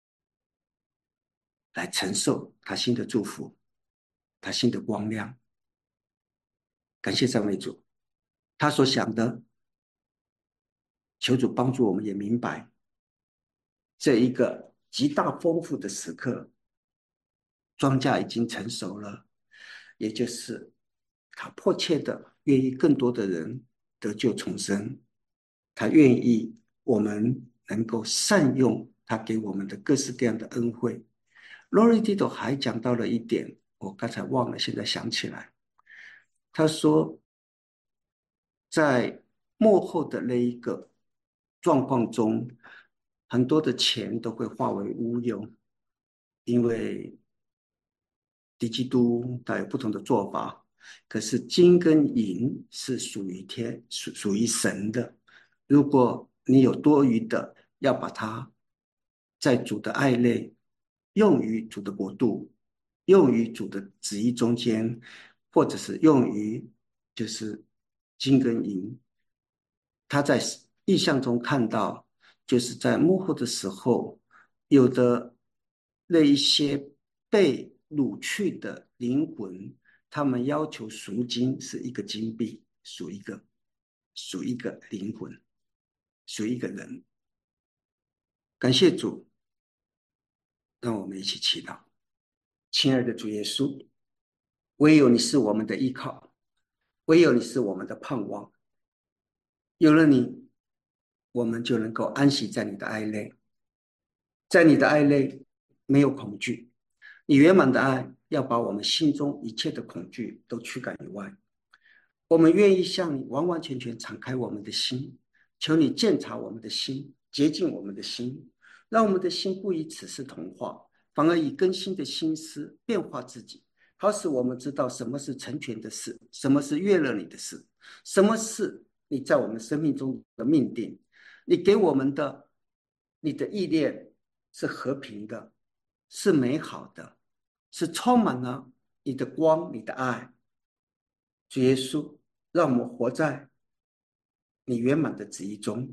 来承受他新的祝福，他新的光亮。感谢赞美主，他所想的，求主帮助我们也明白这一个极大丰富的时刻，庄稼已经成熟了，也就是他迫切的愿意更多的人得救重生，他愿意我们能够善用他给我们的各式各样的恩惠。Lori Tito 还讲到了一点，我刚才忘了，现在想起来。他说，在幕后的那一个状况中，很多的钱都会化为乌有，因为敌基督它有不同的做法，可是金跟银是属于神的。如果你有多余的，要把它在主的爱内用于主的国度，用于主的旨意中间，或者是用于就是金跟银，他在意象中看到，就是在幕后的时候，有的那一些被掳去的灵魂，他们要求赎金是一个金币，赎一个灵魂，赎一个人。感谢主，让我们一起祈祷。亲爱的主耶稣，唯有你是我们的依靠，唯有你是我们的盼望。有了你，我们就能够安息在你的爱内，在你的爱内没有恐惧。你圆满的爱要把我们心中一切的恐惧都驱赶以外。我们愿意向你完完全全敞开我们的心，求你鉴察我们的心，洁净我们的心，让我们的心不以此事同化，反而以更新的心思变化自己， 好使我们知道什么是成全的事，什么是悦乐你的事，什么是你在我们生命中的命定。你给我们的，你的意念是和平的，是美好的，是充满了你的光，你的爱。主耶稣，让我们活在你圆满的旨意中，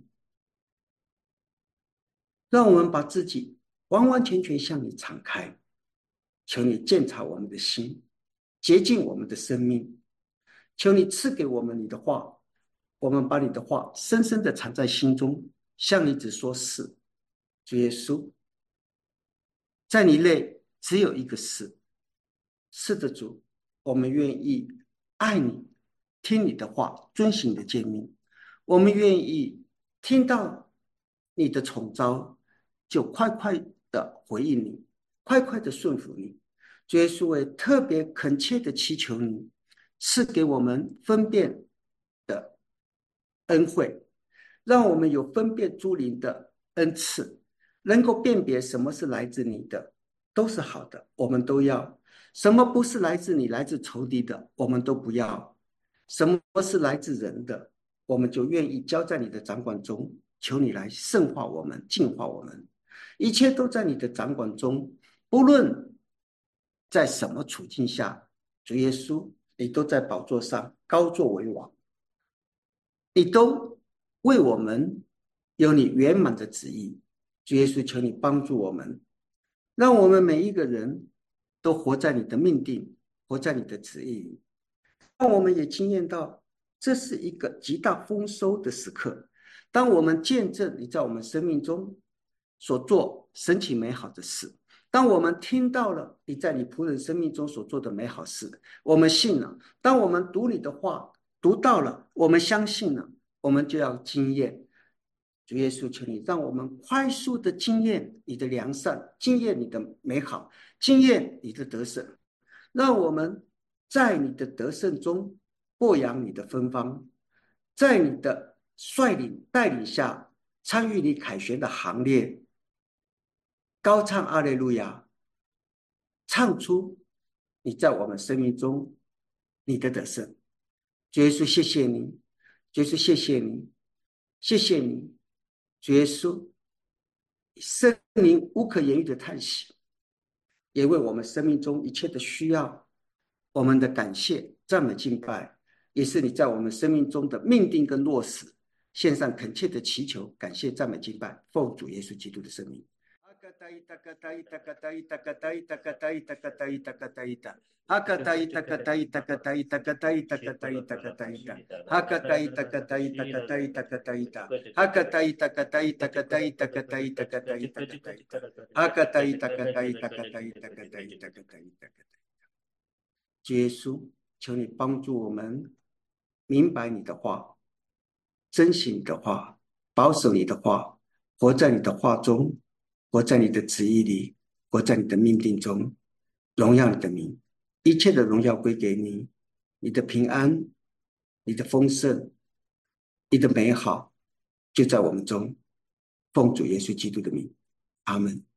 让我们把自己完完全全向你敞开，求你鉴察我们的心，洁净我们的生命，求你赐给我们你的话，我们把你的话深深的藏在心中，向你只说是。主耶稣，在你内只有一个是，是的主，我们愿意爱你，听你的话，遵行你的诫命。我们愿意听到你的宠召，就快快的回应你，快快的顺服你。主耶稣，我也特别恳切的祈求你，赐给我们分辨的恩惠，让我们有分辨诸灵的恩赐，能够辨别什么是来自你的，都是好的，我们都要；什么不是来自你、来自仇敌的，我们都不要；什么是来自人的，我们就愿意交在你的掌管中。求你来圣化我们、净化我们，一切都在你的掌管中。不论在什么处境下，主耶稣，你都在宝座上高坐为王，你都为我们有你圆满的旨意。主耶稣，求你帮助我们，让我们每一个人都活在你的命定，活在你的旨意里。让我们也经验到，这是一个极大丰收的时刻。当我们见证你在我们生命中所做神奇美好的事，当我们听到了你在你仆人生命中所做的美好事，我们信了。当我们读你的话，读到了，我们相信了，我们就要经验。主耶稣，求你让我们快速的经验你的良善，经验你的美好，经验你的得胜，让我们在你的得胜中播扬你的芬芳，在你的率领带领下参与你凯旋的行列，高唱阿肋路亚，唱出你在我们生命中你的得胜。主耶稣，谢谢你，主耶稣，谢谢你，谢谢你，主耶稣，圣灵无可言喻的叹息，也为我们生命中一切的需要，我们的感谢、赞美、敬拜，也是你在我们生命中的命定跟落实，献上恳切的祈求、感谢、赞美、敬拜，奉主耶稣基督的圣名。主耶稣，求你帮助我们明白你的话，珍惜你的话，保守你的话，活在你的话中，活在你的旨意里，活在你的命定中，荣耀你的名，一切的荣耀归给你，你的平安，你的丰盛，你的美好，就在我们中，奉主耶稣基督的名，阿门。